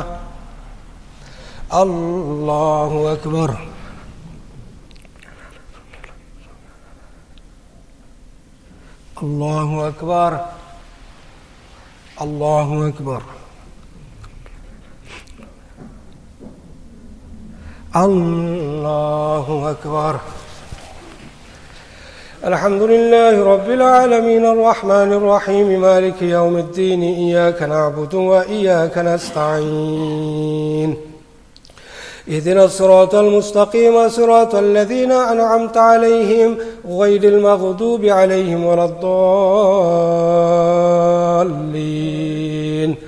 الله أكبر. الله أكبر. الله أكبر. الله أكبر. الحمد لله رب العالمين الرحمن الرحيم مالك يوم الدين إياك نعبد وإياك نستعين اهدنا الصراط المستقيم صراط الذين أنعمت عليهم غير المغضوب عليهم ولا الضالين.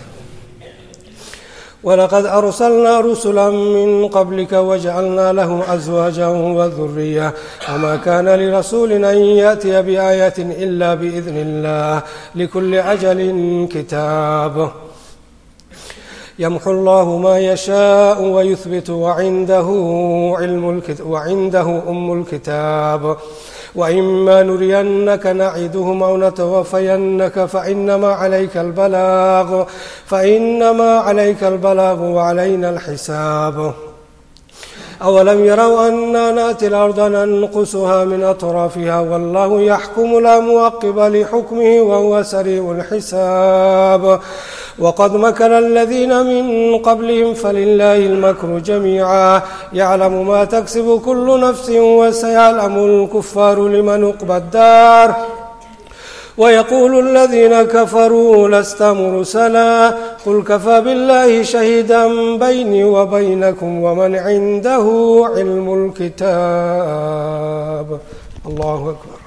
ولقد أرسلنا رسلا من قبلك وجعلنا لهم أزواجا وذرية وما كان لرسول أن يأتي بآية إلا بإذن الله لكل أجل كتاب يمحو الله ما يشاء ويثبت وعنده علم الكتاب وعنده أم الكتاب وإما نرينك نعدهم أو نتوفينك فإنما عليك البلاغ فإنما عليك البلاغ وعلينا الحساب. أولم يروا أنا نأتي الأرض ننقصها من أطرافها والله يحكم لا معقب لحكمه وهو سريع الحساب. وقد مكر الذين من قبلهم فلله المكر جميعا يعلم ما تكسب كل نفس وسيعلم الكفار لمن عقبى الدار. ويقول الذين كفروا لست مرسلا قل كفى بالله شهيدا بيني وبينكم ومن عنده علم الكتاب. الله أكبر.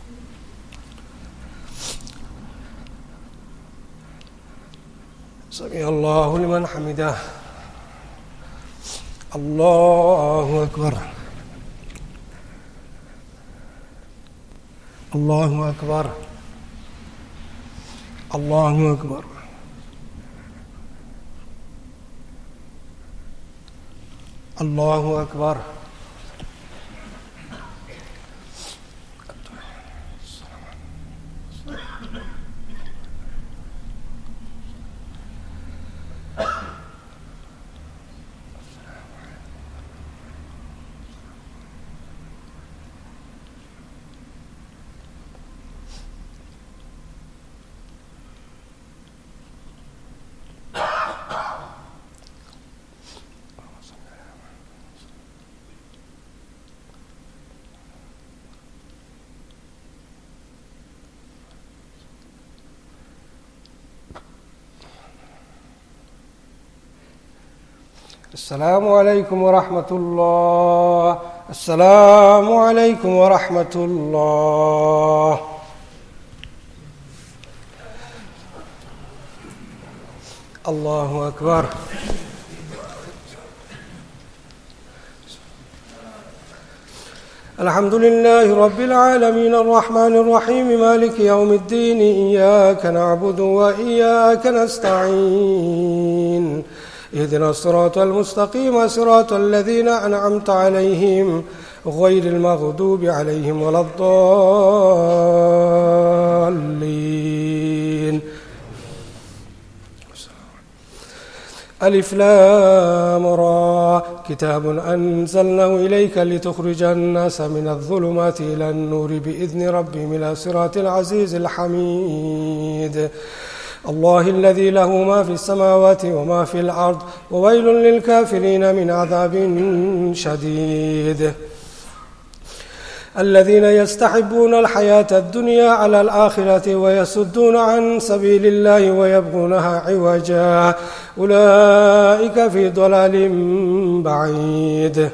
سمع الله لمن حمده. الله أكبر. الله أكبر. الله أكبر. الله أكبر. السلام عليكم ورحمة الله. السلام عليكم ورحمة الله. الله أكبر. الحمد لله رب العالمين الرحمن الرحيم مالك يوم الدين إياك نعبد وإياك نستعين اهدنا الصراط المستقيم صراط الذين أنعمت عليهم غير المغضوب عليهم ولا الضالين. ألف لام را كتاب أنزلناه إليك لتخرج الناس من الظلمات إلى النور بإذن ربهم إلى صراط العزيز الحميد. الله الذي له ما في السماوات وما في الأرض وويل للكافرين من عذاب شديد. الذين يستحبون الحياة الدنيا على الآخرة ويصدون عن سبيل الله ويبغونها عوجا أولئك في ضلال بعيد.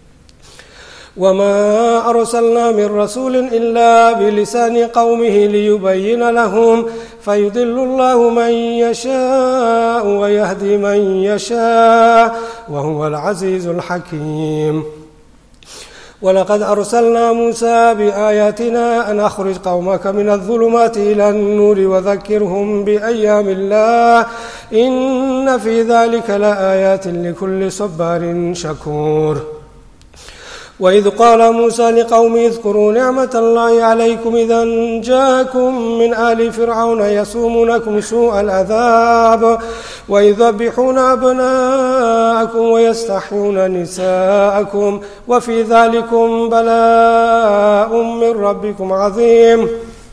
وما أرسلنا من رسول إلا بلسان قومه ليبين لهم فيضل الله من يشاء ويهدي من يشاء وهو العزيز الحكيم. ولقد أرسلنا موسى بآياتنا أن أخرج قومك من الظلمات إلى النور وذكرهم بأيام الله إن في ذلك لآيات لكل صبار شكور. وإذ قال موسى لقومه اذكروا نعمة الله عليكم إذا جاءكم من آل فرعون يسومونكم سوء العذاب ويذبحون أبناءكم ويستحيون نساءكم وفي ذلكم بلاء من ربكم عظيم.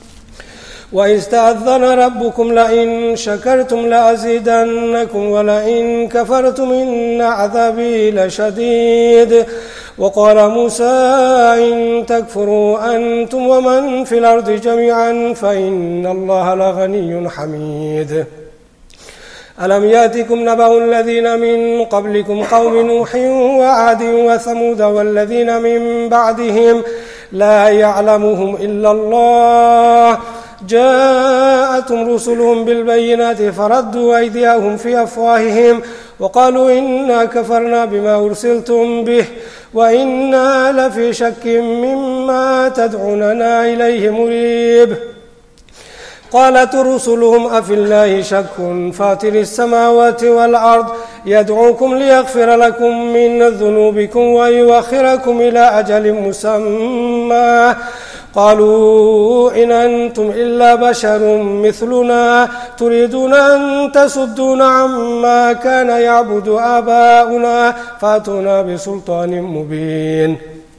وإذ تأذن ربكم لئن شكرتم لأزيدنكم ولئن كفرتم إن عذابي لشديد. وقال موسى إن تكفروا أنتم ومن في الأرض جميعا فإن الله لغني حميد. ألم يأتكم نبأ الذين من قبلكم قوم نوح وعاد وثمود والذين من بعدهم لا يعلمهم إلا الله جاءتهم رسلهم بالبينات فردوا أيديهم في أفواههم وقالوا إنا كفرنا بما أرسلتم به وإنا لفي شك مما تدعوننا إليه مريب. قالت رسلهم أفي الله شك فاتر السماوات والأرض يدعوكم ليغفر لكم من ذنوبكم ويؤخركم إلى أجل مسمى قالوا إن أنتم إلا بشر مثلنا تريدون أن تصدونا عما كان يعبد آباؤنا فأتونا بسلطان مبين.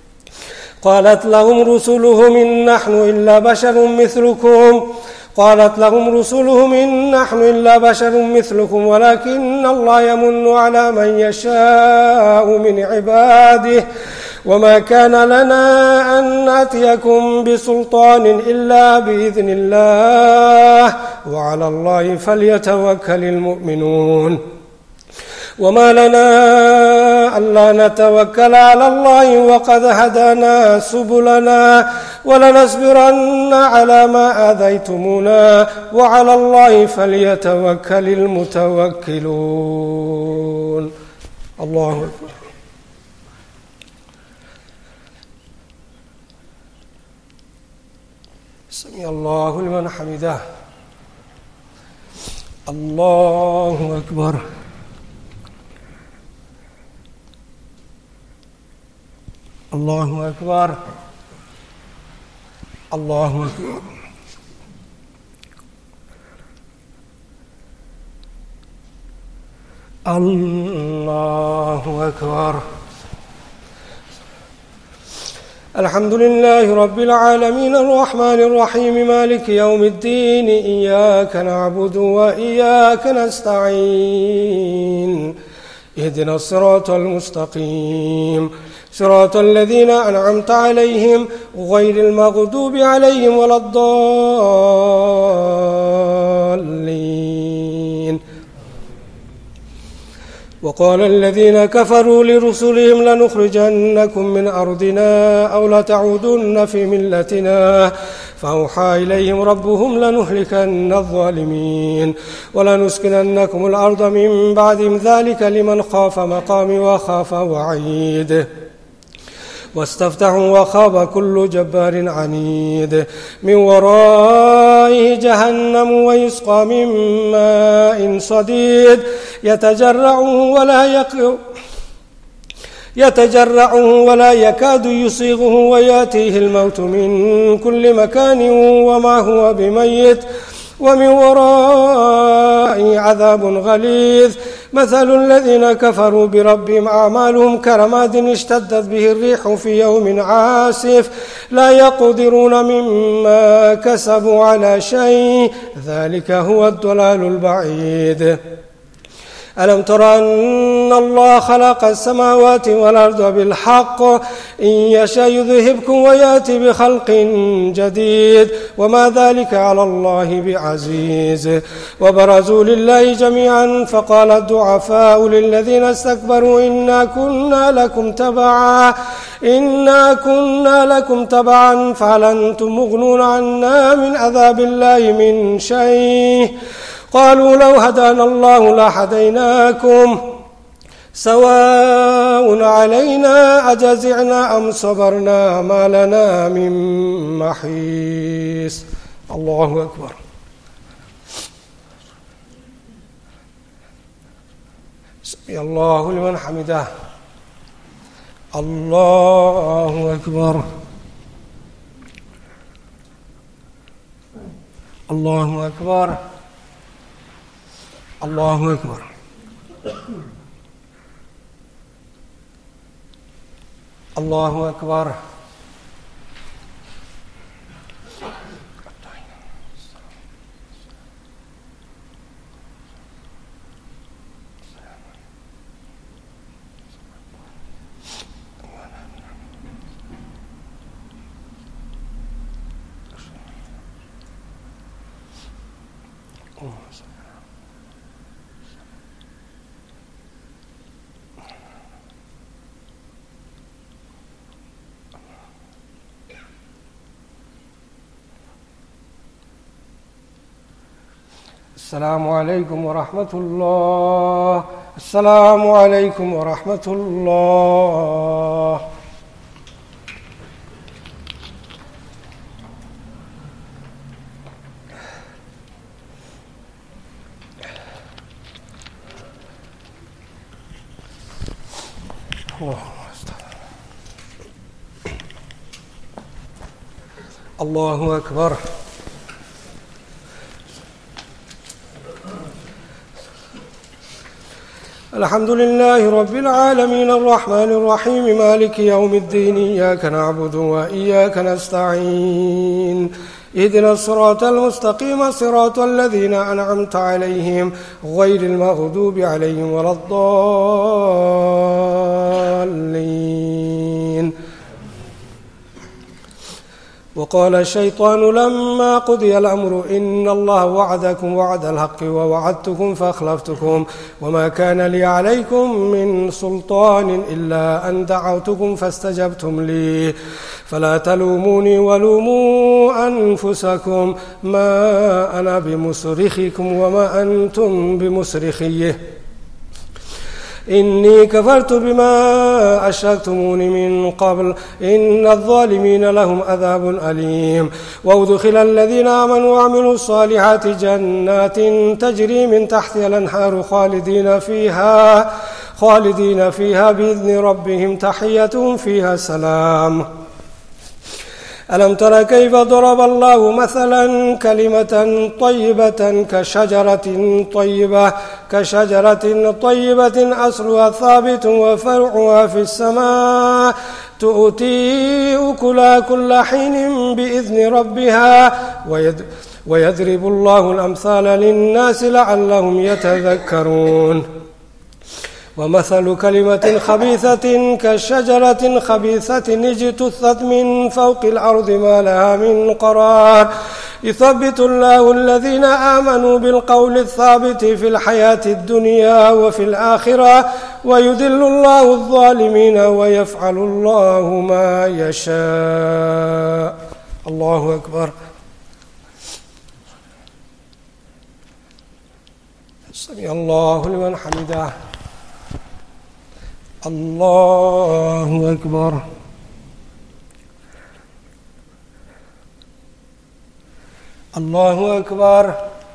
قالت لهم رسلهم إن نحن إلا بشر مثلكم قالت لهم رسلهم إن نحن إلا بشر مثلكم ولكن الله يمن على من يشاء من عباده وما كان لنا أن نأتيكم بسلطان إلا بإذن الله وعلى الله فليتوكل المؤمنون. وما لنا ألا نتوكل على الله وقد هدانا سبلنا ولنصبرن على ما آذيتمونا وعلى الله فليتوكل المتوكلون. الله أكبر. سمع الله لمن حمده. الله أكبر. الله أكبر. الله أكبر. الله أكبر. الحمد لله رب العالمين الرحمن الرحيم مالك يوم الدين إياك نعبد وإياك نستعين اهدنا الصراط المستقيم صراط الذين أنعمت عليهم غير المغضوب عليهم ولا الضالين. وقال الذين كفروا لرسلهم لنخرجنكم من أرضنا أو لتعودن في ملتنا فأوحى إليهم ربهم لنهلكن الظالمين ولنسكننكم الأرض من بعدهم ذلك لمن خاف مقامي وخاف وعيد. واستفتحوا وخاب كل جبار عنيد من ورائه جهنم ويسقى من ماء صديد يتجرعه ولا يقرب يتجرعه ولا يكاد يصيغه ويأتيه الموت من كل مكان وما هو بميت ومن ورائه عذاب غليظ. مثل الذين كفروا بربهم أعمالهم كرماد اشتدت به الريح في يوم عاصف لا يقدرون مما كسبوا على شيء ذلك هو الضلال البعيد. ألم تر أن الله خلق السماوات والأرض بالحق إن يشاء يذهبكم ويأتي بخلق جديد وما ذلك على الله بعزيز. وبرزوا لله جميعا فقال الضعفاء للذين استكبروا إنا كنا لكم تبعا إنا كنا لكم تبعا فهل أنتم مغنون عنا من عذاب الله من شيء قالوا لو هدانا الله لهديناكم سواء علينا أجزعنا أم صبرنا ما لنا من محيص. الله أكبر. سمع الله لمن حمده. الله أكبر الله أكبر الله أكبر الله أكبر السلام عليكم ورحمة الله. السلام عليكم ورحمة الله. الله أكبر. الحمد لله رب العالمين الرحمن الرحيم مالك يوم الدين إياك نعبد وإياك نستعين اهدنا الصراط المستقيم صراط الذين أنعمت عليهم غير المغضوب عليهم ولا الضالين. وقال الشيطان لما قضي الأمر إن الله وعدكم وعد الحق ووعدتكم فأخلفتكم وما كان لي عليكم من سلطان إلا أن دعوتكم فاستجبتم لي فلا تلوموني ولوموا أنفسكم ما أنا بمصرخكم وما أنتم بمصرخيه إني كفرت بما أشركتموني من قبل إن الظالمين لهم عذاب أليم. وأدخل الذين آمنوا وعملوا الصالحات جنات تجري من تحتها الأنهار خالدين فيها خالدين فيها بإذن ربهم تحيتهم فيها سلام. ألم تر كيف ضرب الله مثلا كلمة طيبة كشجرة طيبة كشجرة طيبة أصلها ثابت وفرعها في السماء تؤتي أكلها كل حين بإذن ربها ويضرب الله الأمثال للناس لعلهم يتذكرون. ومثل كلمة خبيثة كشجرة خبيثة اجتثت من فوق الأرض ما لها من قرار يثبت الله الذين آمنوا بالقول الثابت في الحياة الدنيا وفي الآخرة ويذل الله الظالمين ويفعل الله ما يشاء. الله أكبر. سمع الله لمن حمده. الله أكبر. الله أكبر.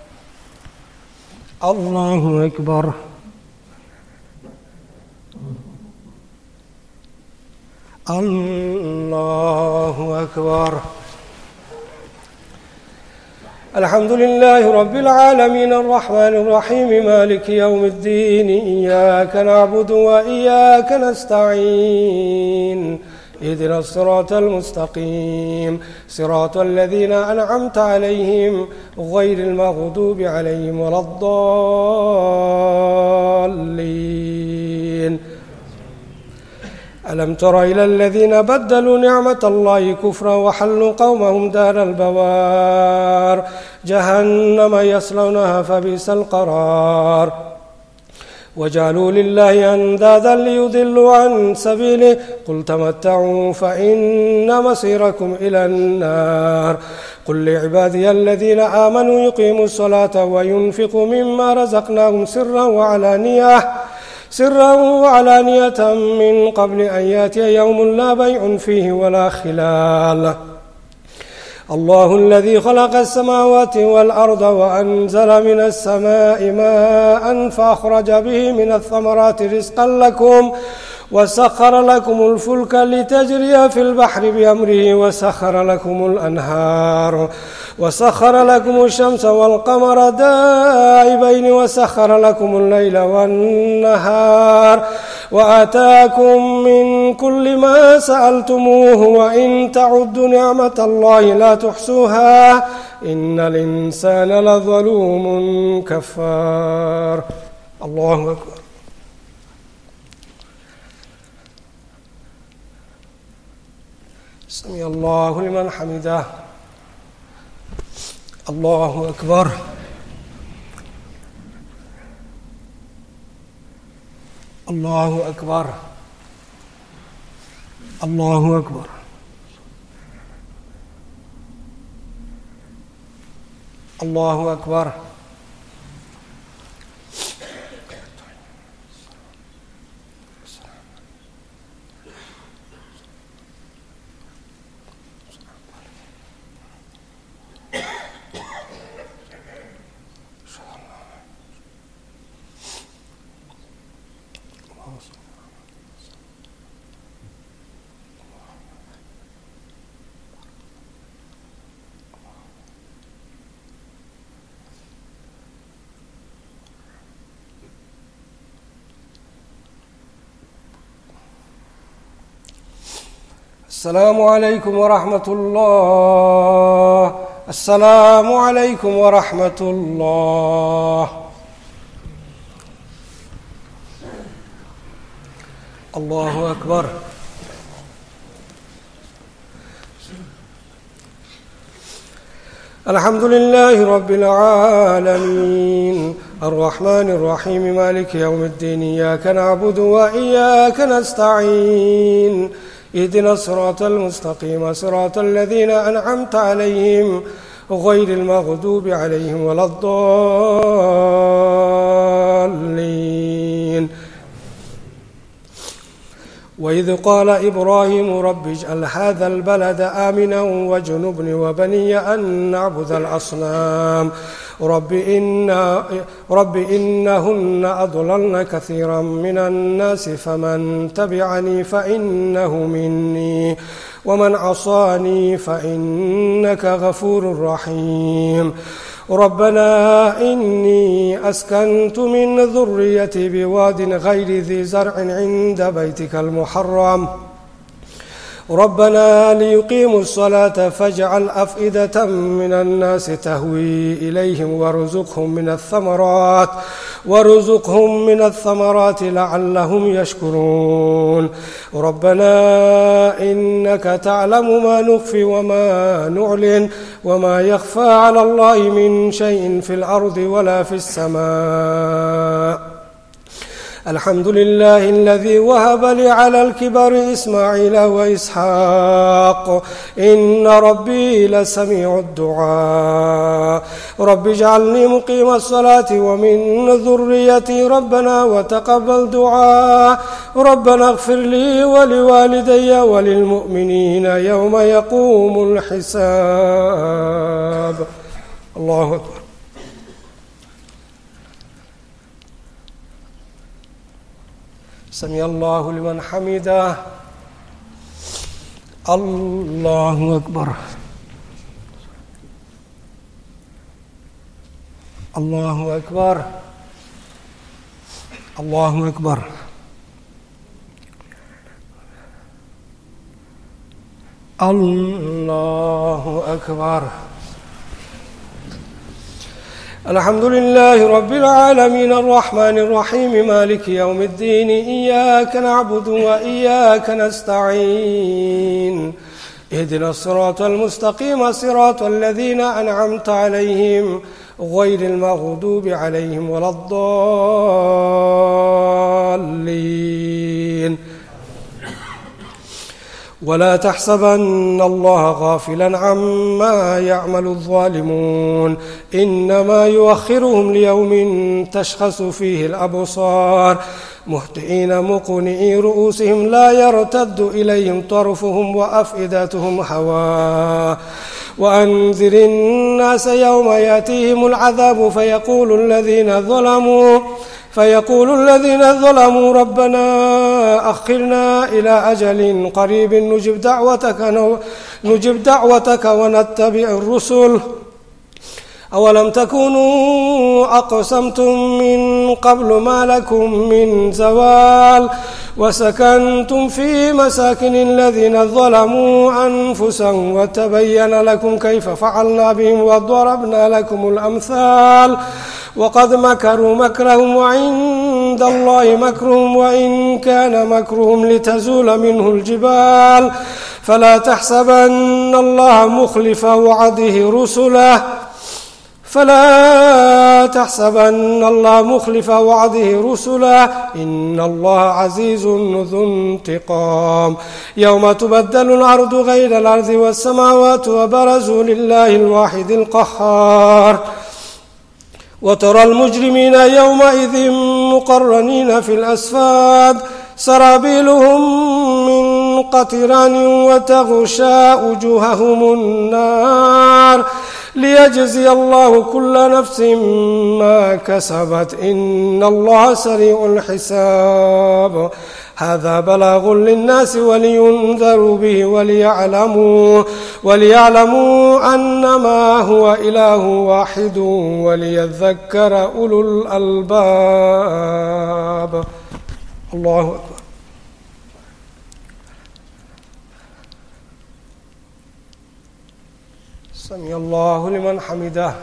الله أكبر. الله أكبر. الحمد لله رب العالمين الرحمن الرحيم مالك يوم الدين إياك نعبد وإياك نستعين اهدنا الصراط المستقيم صراط الذين أنعمت عليهم غير المغضوب عليهم ولا الضالين. ألم تر إلى الذين بدلوا نعمة الله كفرا وحلوا قومهم دار البوار جهنم يصلونها فبئس القرار وجعلوا لله أندادا ليضلوا عن سبيله قل تمتعوا فإن مصيركم إلى النار. قل لعبادي الذين آمنوا يقيموا الصلاة وينفقوا مما رزقناهم سرا وعلانية سرا وعلانية من قبل أن يأتي يوم لا بيع فيه ولا خلال. الله الذي خلق السماوات والأرض وأنزل من السماء ماء فأخرج به من الثمرات رزقا لكم وسخر لكم الفلك لتجري في البحر بأمره وسخر لكم الأنهار وسخر لكم الشمس والقمر دائبين وسخر لكم الليل والنهار وآتاكم من كل ما سألتموه وإن تعدوا نعمة الله لا تحصوها إن الإنسان لظلوم كفار. الله أكبر. سمع الله لمن حمده. الله أكبر. الله أكبر. الله أكبر. الله أكبر. السلام عليكم ورحمة الله. السلام عليكم ورحمة الله. الله أكبر. الحمد لله رب العالمين الرحمن الرحيم مالك يوم الدين إياك نعبد وإياك نستعين اهدنا الصراط المستقيم صراط الذين أنعمت عليهم غير المغضوب عليهم ولا الضالين. وإذ قال إبراهيم رب اجعل هذا البلد آمنا واجنبني وبني أن نعبد الأصنام رب, إن رب إنهن أضللن كثيرا من الناس فمن تبعني فإنه مني ومن عصاني فإنك غفور رحيم. ربنا إني أسكنت من ذريتي بواد غير ذي زرع عند بيتك المحرم ربنا ليقيموا الصلاة فاجعل أفئدة من الناس تهوي إليهم وارزقهم من الثمرات وارزقهم من الثمرات لعلهم يشكرون. ربنا إنك تعلم ما نخفي وما نعلن وما يخفى على الله من شيء في الأرض ولا في السماء. الحمد لله الذي وهب لي على الكبر إسماعيل وإسحاق إن ربي لسميع الدعاء. رب اجعلني مقيم الصلاة ومن ذريتي ربنا وتقبل دعاء. ربنا اغفر لي ولوالدي وللمؤمنين يوم يقوم الحساب. الله أكبر. سمع الله لمن حمده. الله أكبر. الله أكبر. الله أكبر. الله أكبر. الحمد لله رب العالمين الرحمن الرحيم مالك يوم الدين إياك نعبد وإياك نستعين اهدنا الصراط المستقيم صراط الذين أنعمت عليهم غير المغضوب عليهم ولا الضالين. ولا تحسبن الله غافلا عما يعمل الظالمون إنما يؤخرهم ليوم تشخص فيه الأبصار مهطعين مقنعي رؤوسهم لا يرتد إليهم طرفهم وأفئدتهم هواء. وأنذر الناس يوم يأتيهم العذاب فيقول الذين ظلموا فيقول الذين ظلموا ربنا أخرنا إلى أجل قريب نجب دعوتك, نجب دعوتك ونتبع الرسل أولم تكونوا أقسمتم من قبل ما لكم من زوال وسكنتم في مساكن الذين ظلموا أنفسهم وتبين لكم كيف فعلنا بهم وضربنا لكم الأمثال وقد مكروا مكرهم وعند الله مكرهم وإن كان مكرهم لتزول منه الجبال فلا تحسبن الله مخلف وعده رسله فلا تحسبن الله مخلف وعده رسله إن الله عزيز ذو انتقام يوم تبدل الأرض غير الأرض والسماوات وبرزوا لله الواحد القهار وترى المجرمين يومئذ مقرنين في الأسفاد سرابيلهم من قطران وتغشى وجوههم النار ليجزي الله كل نفس ما كسبت إن الله سريع الحساب هذا بلاغ للناس ولينذروا به وليعلموا, وليعلموا أنما هو إله واحد وليذكر أولو الألباب. الله أكبر. سمع الله لمن حمده.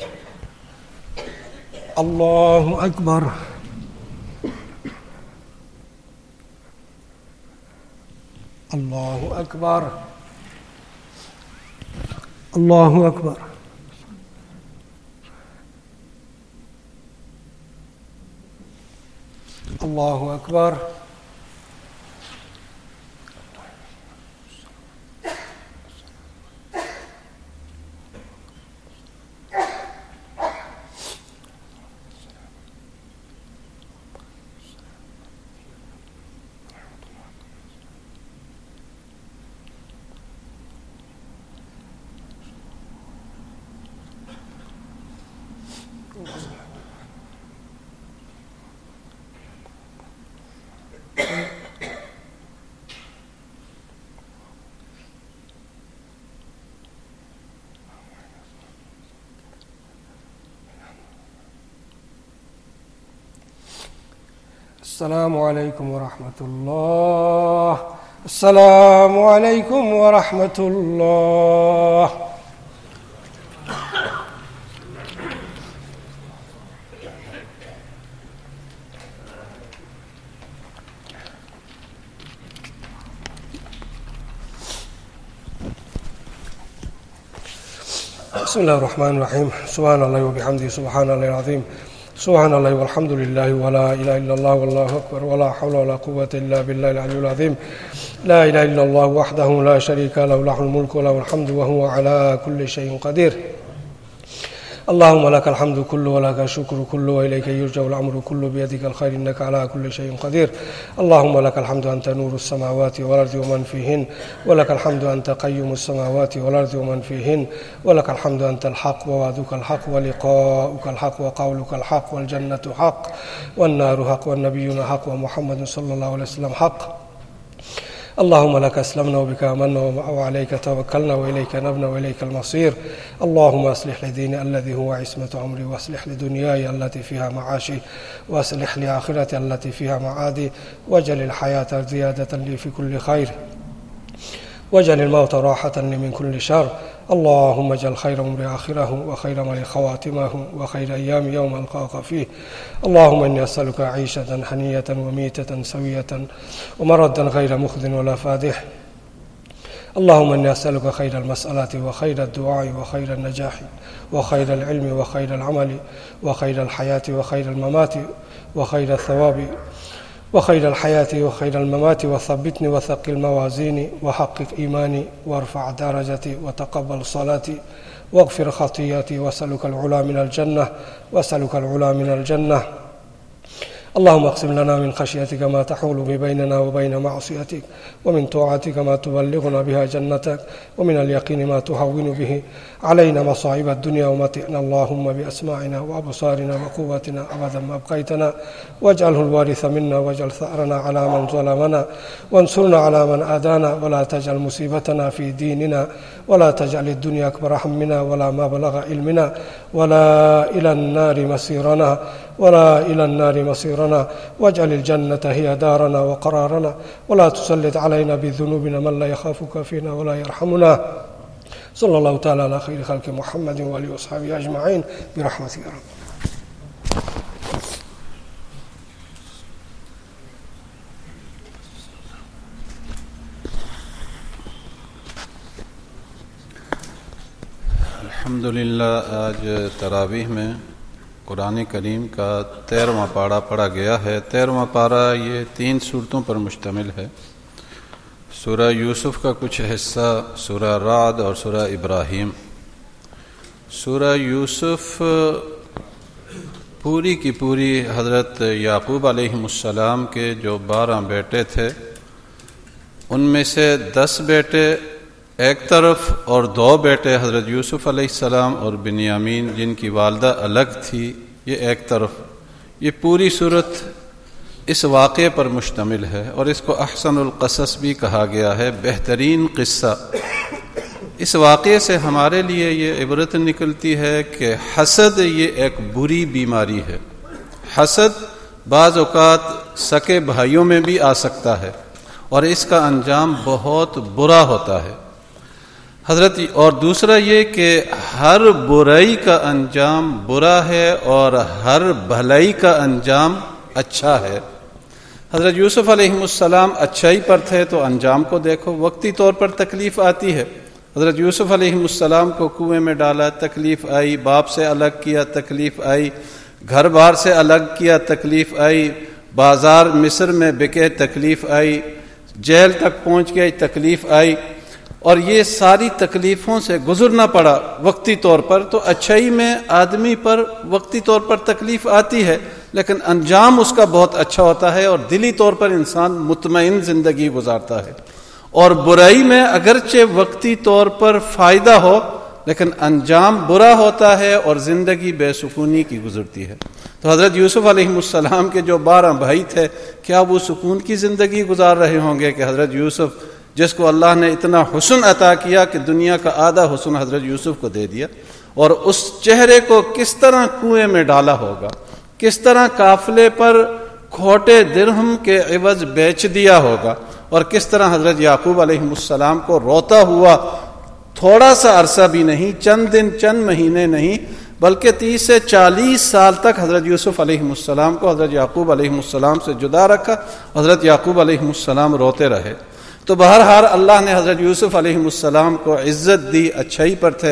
الله أكبر. الله أكبر. الله أكبر. الله أكبر. السلام عليكم ورحمة الله. السلام عليكم ورحمة الله. بسم الله الرحمن الرحيم. سبحان الله وبحمده سبحان الله العظيم سبحان الله والحمد لله ولا إله إلا الله والله أكبر ولا حول ولا قوة إلا بالله العلي العظيم. لا إله إلا الله وحده لا شريك له له الملك وله الحمد وهو على كل شيء قدير. اللهم لك الحمد كله ولك الشكر كله وإليك يرجع الأمر كله بيدك الخير إنك على كل شيء قدير. اللهم لك الحمد أنت نور السماوات والأرض ومن فيهن ولك الحمد أنت قيوم السماوات والأرض ومن فيهن ولك الحمد أنت الحق ووعدك الحق ولقاؤك الحق وقولك الحق والجنة حق والنار حق والنبيون حق ومحمد صلى الله عليه وسلم حق. اللهم لك أسلمنا وبك آمنا وعليك توكلنا وإليك نبنا وإليك المصير. اللهم أصلح لديني الذي هو عصمة عمري وأصلح لدنياي التي فيها معاشي وأصلح لآخرتي التي فيها معادي واجعل الحياة زيادة لي في كل خير واجعل الموت راحة لي من كل شر. اللهم اجعل خير أمر آخره وخير مال خواتمه وخير أيام يوم ألقاك فيه. اللهم إني أسألك عيشة حنية وميتة سوية ومردا غير مخزٍ ولا فادح. اللهم إني أسألك خير المسألة وخير الدعاء وخير النجاح وخير العلم وخير العمل وخير الحياة وخير الممات وخير الثواب وخير الحياة وخير الممات وثبتني وثقل موازيني وحقق إيماني وارفع درجتي وتقبل صلاتي واغفر خطيئتي واسألك العلا من الجنة واسألك العلا من الجنة. اللهم اقسم لنا من خشيتك ما تحول بيننا وبين معصيتك، ومن طاعتك ما تبلغنا بها جنتك، ومن اليقين ما تهون به علينا مصائب الدنيا، ومتعنا اللهم بأسماعنا وأبصارنا وقوتنا أبدا ما أبقيتنا، واجعله الوارث منا، واجعل ثأرنا على من ظلمنا، وانصرنا على من آذانا، ولا تجعل مصيبتنا في ديننا، ولا تجعل الدنيا أكبر همنا ولا مبلغ علمنا، ولا إلى النار مصيرنا ولا إلى النار مصيرنا، واجعل الجنة هي دارنا وقرارنا، ولا تسلط علينا بذنوبنا من لا يخافك فينا ولا يرحمنا. صلى الله تعالى على خير خلق محمد وآله وصحبه أجمعين برحمتك يا رب. الحمدللہ آج تراویح میں قرآن کریم کا تیرہواں پارہ پڑھا گیا ہے۔ تیرہواں پارہ یہ تین صورتوں پر مشتمل ہے۔ سورہ یوسف کا کچھ حصہ، سورہ رعد اور سورہ ابراہیم۔ سورہ یوسف پوری کی پوری حضرت یعقوب علیہ السلام کے جو بارہ بیٹے تھے ان میں سے دس بیٹے ایک طرف اور دو بیٹے حضرت یوسف علیہ السلام اور بنیامین جن کی والدہ الگ تھی یہ ایک طرف، یہ پوری صورت اس واقعے پر مشتمل ہے اور اس کو احسن القصص بھی کہا گیا ہے، بہترین قصہ۔ اس واقعے سے ہمارے لیے یہ عبرت نکلتی ہے کہ حسد یہ ایک بری بیماری ہے۔ حسد بعض اوقات سکے بھائیوں میں بھی آ سکتا ہے اور اس کا انجام بہت برا ہوتا ہے حضرت۔ اور دوسرا یہ کہ ہر برائی کا انجام برا ہے اور ہر بھلائی کا انجام اچھا ہے۔ حضرت یوسف علیہ السلام اچھائی پر تھے تو انجام کو دیکھو، وقتی طور پر تکلیف آتی ہے۔ حضرت یوسف علیہ السلام کو کنویں میں ڈالا، تکلیف آئی، باپ سے الگ کیا، تکلیف آئی، گھر بار سے الگ کیا، تکلیف آئی، بازار مصر میں بکے، تکلیف آئی، جیل تک پہنچ گئی، تکلیف آئی، اور یہ ساری تکلیفوں سے گزرنا پڑا وقتی طور پر۔ تو اچھائی میں آدمی پر وقتی طور پر تکلیف آتی ہے لیکن انجام اس کا بہت اچھا ہوتا ہے اور دلی طور پر انسان مطمئن زندگی گزارتا ہے۔ اور برائی میں اگرچہ وقتی طور پر فائدہ ہو لیکن انجام برا ہوتا ہے اور زندگی بے سکونی کی گزرتی ہے۔ تو حضرت یوسف علیہ السلام کے جو بارہ بھائی تھے کیا وہ سکون کی زندگی گزار رہے ہوں گے کہ حضرت یوسف جس کو اللہ نے اتنا حسن عطا کیا کہ دنیا کا آدھا حسن حضرت یوسف کو دے دیا، اور اس چہرے کو کس طرح کنویں میں ڈالا ہوگا، کس طرح قافلے پر کھوٹے درہم کے عوض بیچ دیا ہوگا، اور کس طرح حضرت یعقوب علیہ السلام کو روتا ہوا تھوڑا سا عرصہ بھی نہیں، چند دن چند مہینے نہیں بلکہ تیس سے چالیس سال تک حضرت یوسف علیہ السلام کو حضرت یعقوب علیہ السلام سے جدا رکھا، حضرت یعقوب علیہ السلام روتے رہے۔ تو بہرحال اللہ نے حضرت یوسف علیہ السلام کو عزت دی، اچھائی پر تھے،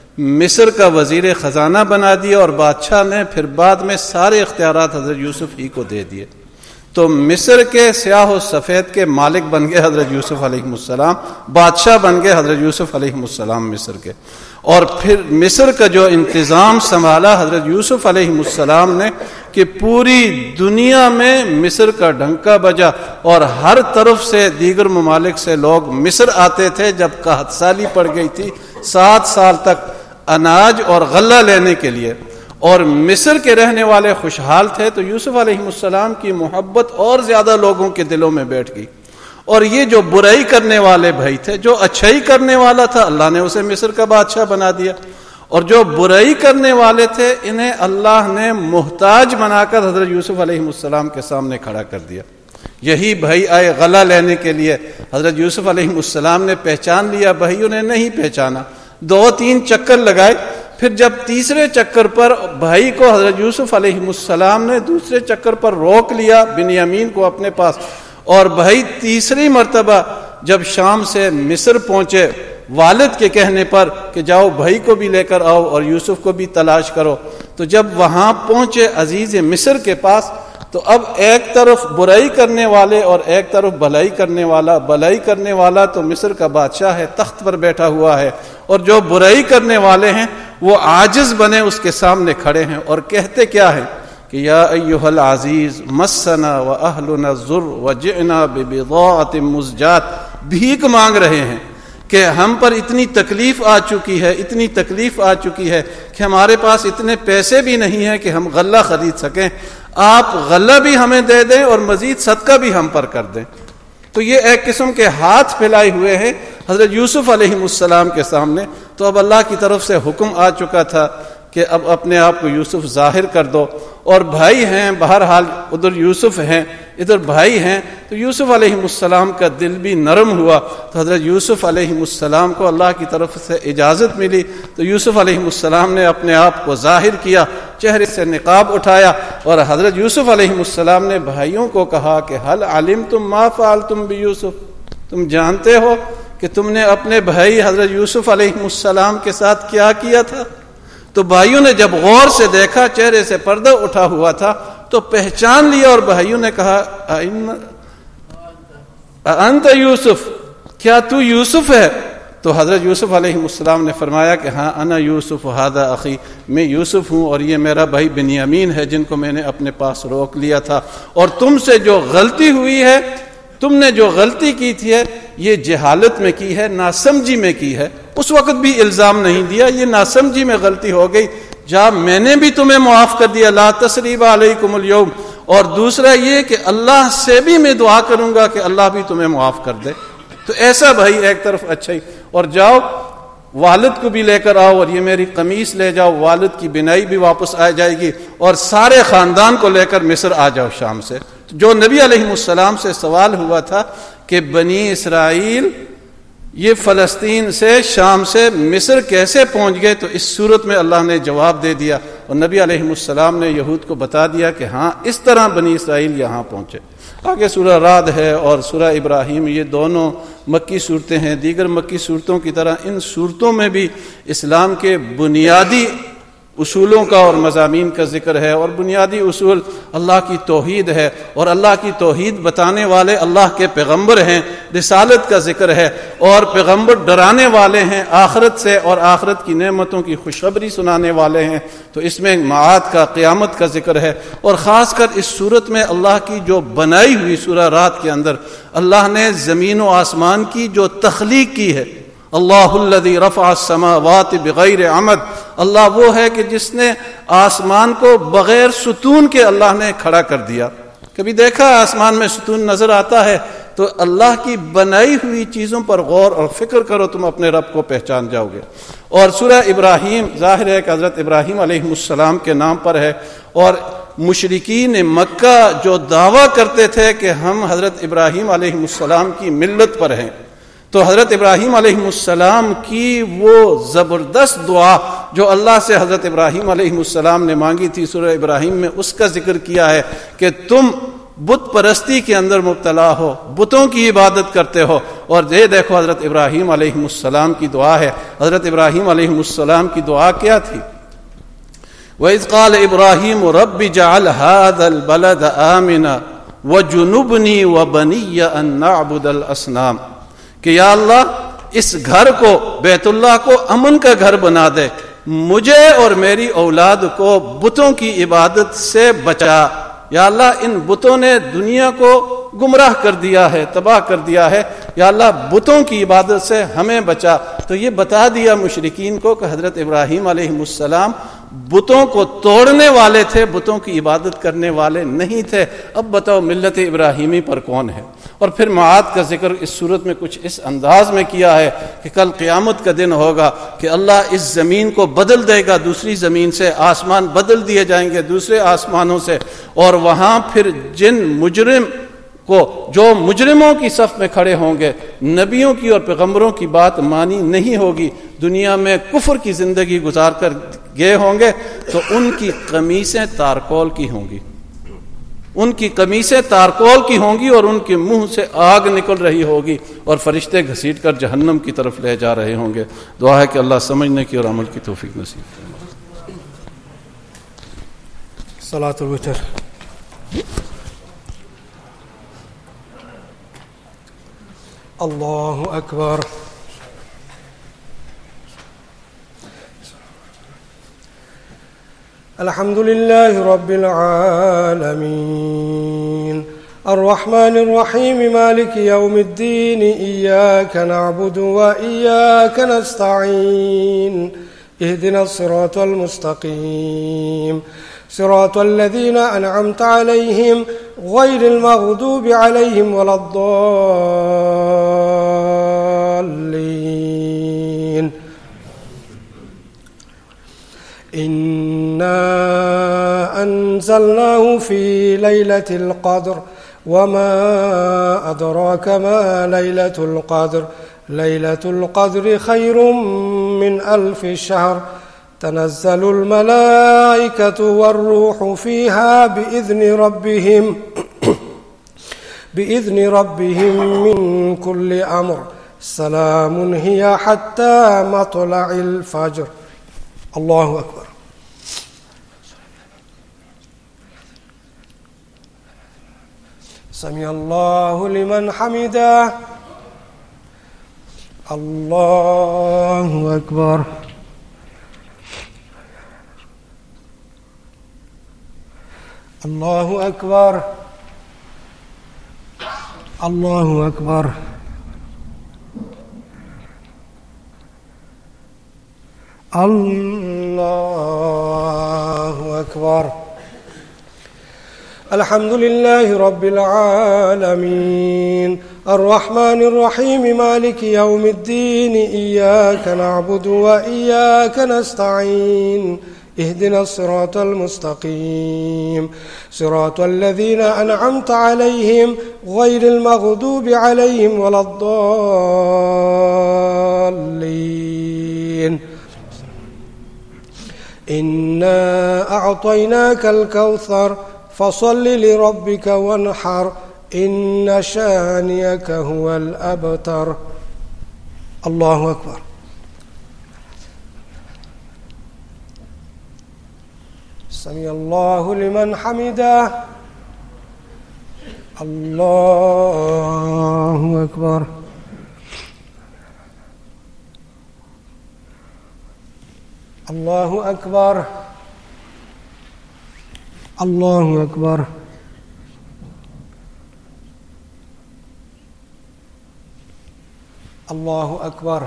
مصر کا وزیر خزانہ بنا دیا، اور بادشاہ نے پھر بعد میں سارے اختیارات حضرت یوسف ہی کو دے دیے۔ تو مصر کے سیاہ و سفید کے مالک بن گئے حضرت یوسف علیہ السلام، بادشاہ بن گئے حضرت یوسف علیہ السلام مصر کے، اور پھر مصر کا جو انتظام سنبھالا حضرت یوسف علیہ السلام نے کہ پوری دنیا میں مصر کا ڈنکا بجا، اور ہر طرف سے دیگر ممالک سے لوگ مصر آتے تھے جب قحط سالی پڑ گئی تھی سات سال تک اناج اور غلہ لینے کے لیے، اور مصر کے رہنے والے خوشحال تھے، تو یوسف علیہ السلام کی محبت اور زیادہ لوگوں کے دلوں میں بیٹھ گئی۔ اور یہ جو برائی کرنے والے بھائی تھے، جو اچھائی کرنے والا تھا اللہ نے اسے مصر کا بادشاہ بنا دیا، اور جو برائی کرنے والے تھے انہیں اللہ نے محتاج بنا کر حضرت یوسف علیہ السلام کے سامنے کھڑا کر دیا۔ یہی بھائی آئے غلہ لینے کے لیے، حضرت یوسف علیہ السلام نے پہچان لیا، بھائیوں نے نہیں پہچانا، دو تین چکر لگائے، پھر جب تیسرے چکر پر بھائی کو حضرت یوسف علیہ السلام نے دوسرے چکر پر روک لیا بنیامین کو اپنے پاس، اور بھائی تیسری مرتبہ جب شام سے مصر پہنچے والد کے کہنے پر کہ جاؤ بھائی کو بھی لے کر آؤ اور یوسف کو بھی تلاش کرو، تو جب وہاں پہنچے عزیز مصر کے پاس تو اب ایک طرف برائی کرنے والے اور ایک طرف بھلائی کرنے والا، بھلائی کرنے والا تو مصر کا بادشاہ ہے، تخت پر بیٹھا ہوا ہے، اور جو برائی کرنے والے ہیں وہ عاجز بنے اس کے سامنے کھڑے ہیں، اور کہتے کیا ہیں کہ کہ یا ایھا العزیز مسنا واہلنا الضر وجئنا ببضاعۃ مزجات، بھیک مانگ رہے ہیں کہ ہم پر اتنی تکلیف آ چکی ہے اتنی تکلیف آ چکی ہے کہ ہمارے پاس اتنے پیسے بھی نہیں ہیں کہ ہم غلہ خرید سکیں، آپ غلہ بھی ہمیں دے دیں اور مزید صدقہ بھی ہم پر کر دیں۔ تو یہ ایک قسم کے ہاتھ پھیلائے ہوئے ہیں حضرت یوسف علیہ السلام کے سامنے۔ تو اب اللہ کی طرف سے حکم آ چکا تھا کہ اب اپنے آپ کو یوسف ظاہر کر دو، اور بھائی ہیں بہرحال، ادھر یوسف ہیں ادھر بھائی ہیں، تو یوسف علیہ السلام کا دل بھی نرم ہوا۔ تو حضرت یوسف علیہ السلام کو اللہ کی طرف سے اجازت ملی، تو یوسف علیہ السلام نے اپنے آپ کو ظاہر کیا، چہرے سے نقاب اٹھایا، اور حضرت یوسف علیہ السلام نے بھائیوں کو کہا کہ حل علمتم ما فعلتم بیوسف، تم جانتے ہو کہ تم نے اپنے بھائی حضرت یوسف علیہ السلام کے ساتھ کیا کیا تھا؟ تو بھائیوں نے جب غور سے دیکھا، چہرے سے پردہ اٹھا ہوا تھا، تو پہچان لیا، اور بھائیوں نے کہا انت یوسف، کیا تو یوسف ہے؟ تو حضرت یوسف علیہ السلام نے فرمایا کہ ہاں انا یوسف ھذا اخی، میں یوسف ہوں اور یہ میرا بھائی بنیامین ہے جن کو میں نے اپنے پاس روک لیا تھا، اور تم سے جو غلطی ہوئی ہے، تم نے جو غلطی کی تھی ہے یہ جہالت میں کی ہے، ناسمجھی میں کی ہے۔ اس وقت بھی الزام نہیں دیا، یہ ناسمجھی میں غلطی ہو گئی، جا میں نے بھی تمہیں معاف کر دیا، لا تثریب علیکم اليوم، اور دوسرا یہ کہ اللہ سے بھی میں دعا کروں گا کہ اللہ بھی تمہیں معاف کر دے۔ تو ایسا بھائی ایک طرف اچھا ہی، اور جاؤ والد کو بھی لے کر آؤ، اور یہ میری قمیص لے جاؤ، والد کی بنائی بھی واپس آ جائے گی، اور سارے خاندان کو لے کر مصر آ جاؤ شام سے۔ جو نبی علیہ السلام سے سوال ہوا تھا کہ بنی اسرائیل یہ فلسطین سے شام سے مصر کیسے پہنچ گئے، تو اس صورت میں اللہ نے جواب دے دیا، اور نبی علیہ السلام نے یہود کو بتا دیا کہ ہاں اس طرح بنی اسرائیل یہاں پہنچے۔ آگے سورہ رعد ہے اور سورہ ابراہیم، یہ دونوں مکی صورتیں ہیں۔ دیگر مکی صورتوں کی طرح ان صورتوں میں بھی اسلام کے بنیادی اصولوں کا اور مضامین کا ذکر ہے، اور بنیادی اصول اللہ کی توحید ہے، اور اللہ کی توحید بتانے والے اللہ کے پیغمبر ہیں، رسالت کا ذکر ہے، اور پیغمبر ڈرانے والے ہیں آخرت سے، اور آخرت کی نعمتوں کی خوشخبری سنانے والے ہیں۔ تو اس میں معاد کا، قیامت کا ذکر ہے، اور خاص کر اس صورت میں اللہ کی جو بنائی ہوئی، سورہ رات کے اندر اللہ نے زمین و آسمان کی جو تخلیق کی ہے، اللہ الذی رفع السماوات بغیر عمد، اللہ وہ ہے کہ جس نے آسمان کو بغیر ستون کے اللہ نے کھڑا کر دیا۔ کبھی دیکھا آسمان میں ستون نظر آتا ہے؟ تو اللہ کی بنائی ہوئی چیزوں پر غور اور فکر کرو، تم اپنے رب کو پہچان جاؤ گے۔ اور سورہ ابراہیم ظاہر ہے کہ حضرت ابراہیم علیہ السلام کے نام پر ہے، اور مشرکین مکہ جو دعویٰ کرتے تھے کہ ہم حضرت ابراہیم علیہ السلام کی ملت پر ہیں، تو حضرت ابراہیم علیہ السلام کی وہ زبردست دعا جو اللہ سے حضرت ابراہیم علیہ السلام نے مانگی تھی، سورہ ابراہیم میں اس کا ذکر کیا ہے کہ تم بت پرستی کے اندر مبتلا ہو، بتوں کی عبادت کرتے ہو، اور یہ دیکھو حضرت ابراہیم علیہ السلام کی دعا ہے۔ حضرت ابراہیم علیہ السلام کی دعا کیا تھی؟ وَإِذْ قَالَ إِبْرَاهِيمُ رَبِّ اجْعَلْ هَٰذَا الْبَلَدَ آمِنًا وَاجْنُبْنِي وَبَنِيَّ أَن نَّعْبُدَ الْأَصْنَامَ، کہ یا اللہ اس گھر کو، بیت اللہ کو امن کا گھر بنا دے، مجھے اور میری اولاد کو بتوں کی عبادت سے بچا۔ یا اللہ ان بتوں نے دنیا کو گمراہ کر دیا ہے، تباہ کر دیا ہے، یا اللہ بتوں کی عبادت سے ہمیں بچا۔ تو یہ بتا دیا مشرکین کو کہ حضرت ابراہیم علیہ السلام بتوں کو توڑنے والے تھے، بتوں کی عبادت کرنے والے نہیں تھے۔ اب بتاؤ ملت ابراہیمی پر کون ہے؟ اور پھر معاد کا ذکر اس صورت میں کچھ اس انداز میں کیا ہے کہ کل قیامت کا دن ہوگا کہ اللہ اس زمین کو بدل دے گا دوسری زمین سے، آسمان بدل دیے جائیں گے دوسرے آسمانوں سے، اور وہاں پھر جن مجرم کو، جو مجرموں کی صف میں کھڑے ہوں گے، نبیوں کی اور پیغمبروں کی بات مانی نہیں ہوگی، دنیا میں کفر کی زندگی گزار کر گئے ہوں گے، تو ان کی قمیصیں تارکول کی ہوں گی، ان کی قمیصیں تارکول کی ہوں گی، اور ان کے منہ سے آگ نکل رہی ہوگی، اور فرشتے گھسیٹ کر جہنم کی طرف لے جا رہے ہوں گے۔ دعا ہے کہ اللہ سمجھنے کی اور عمل کی توفیق نصیب فرمائے۔ صلاۃ الوتر۔ اللہ اکبر۔ الحمد لله رب العالمين الرحمن الرحيم مالك يوم الدين إياك نعبد وإياك نستعين اهدنا الصراط المستقيم صراط الذين أنعمت عليهم غير المغضوب عليهم ولا الضالين إنا أنزلناه في ليلة القدر وما أدراك ما ليلة القدر ليلة القدر خير من ألف شهر تنزل الملائكة والروح فيها بإذن ربهم بإذن ربهم من كل أمر سلام هي حتى مطلع الفجر. الله أكبر. سمع الله لمن حمده. الله أكبر. الله أكبر. الله أكبر. الله أكبر. الحمد لله رب العالمين الرحمن الرحيم مالك يوم الدين إياك نعبد وإياك نستعين اهدنا الصراط المستقيم صراط الذين أنعمت عليهم غير المغضوب عليهم ولا الضالين. إنا أعطيناك الكوثر فصل لربك وانحر إن شانئك هو الأبتر. الله أكبر. سمع الله لمن حمده. الله أكبر. الله أكبر. الله أكبر. الله أكبر.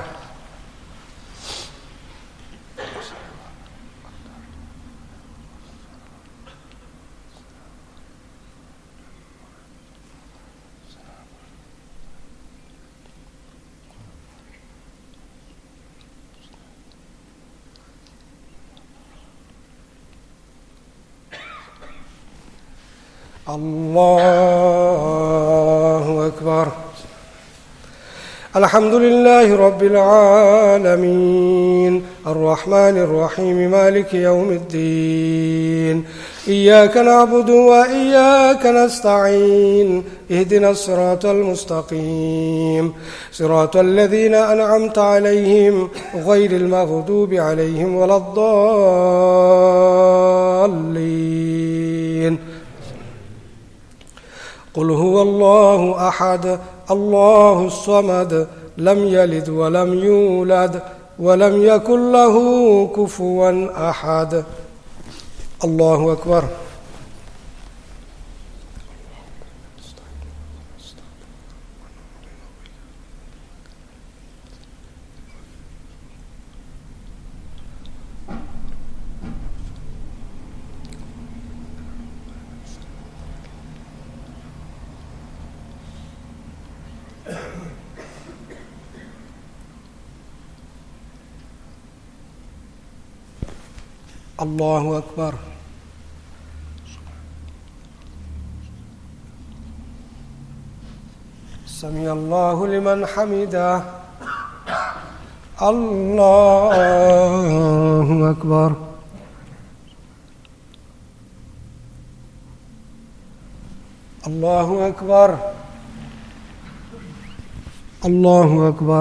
الله أكبر. الحمد لله رب العالمين الرحمن الرحيم مالك يوم الدين إياك نعبد وإياك نستعين اهدنا الصراط المستقيم صراط الذين أنعمت عليهم غير المغضوب عليهم ولا الضالين. قل هو الله أحد الله الصمد لم يلد ولم يولد ولم يكن له كفوا أحد. الله أكبر. الله أكبر. سمع الله لمن حمده. الله أكبر. الله أكبر. الله أكبر.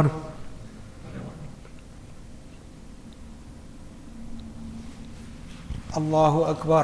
الله أكبر.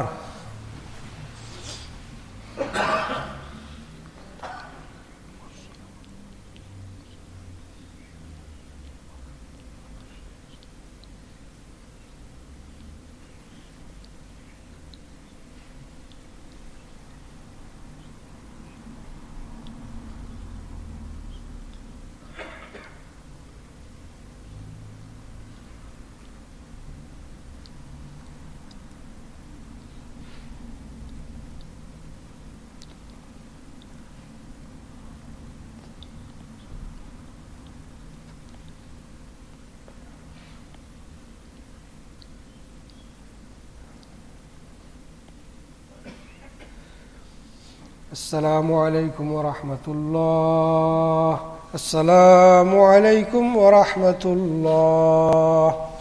السلام عليكم ورحمة الله. السلام عليكم ورحمة الله.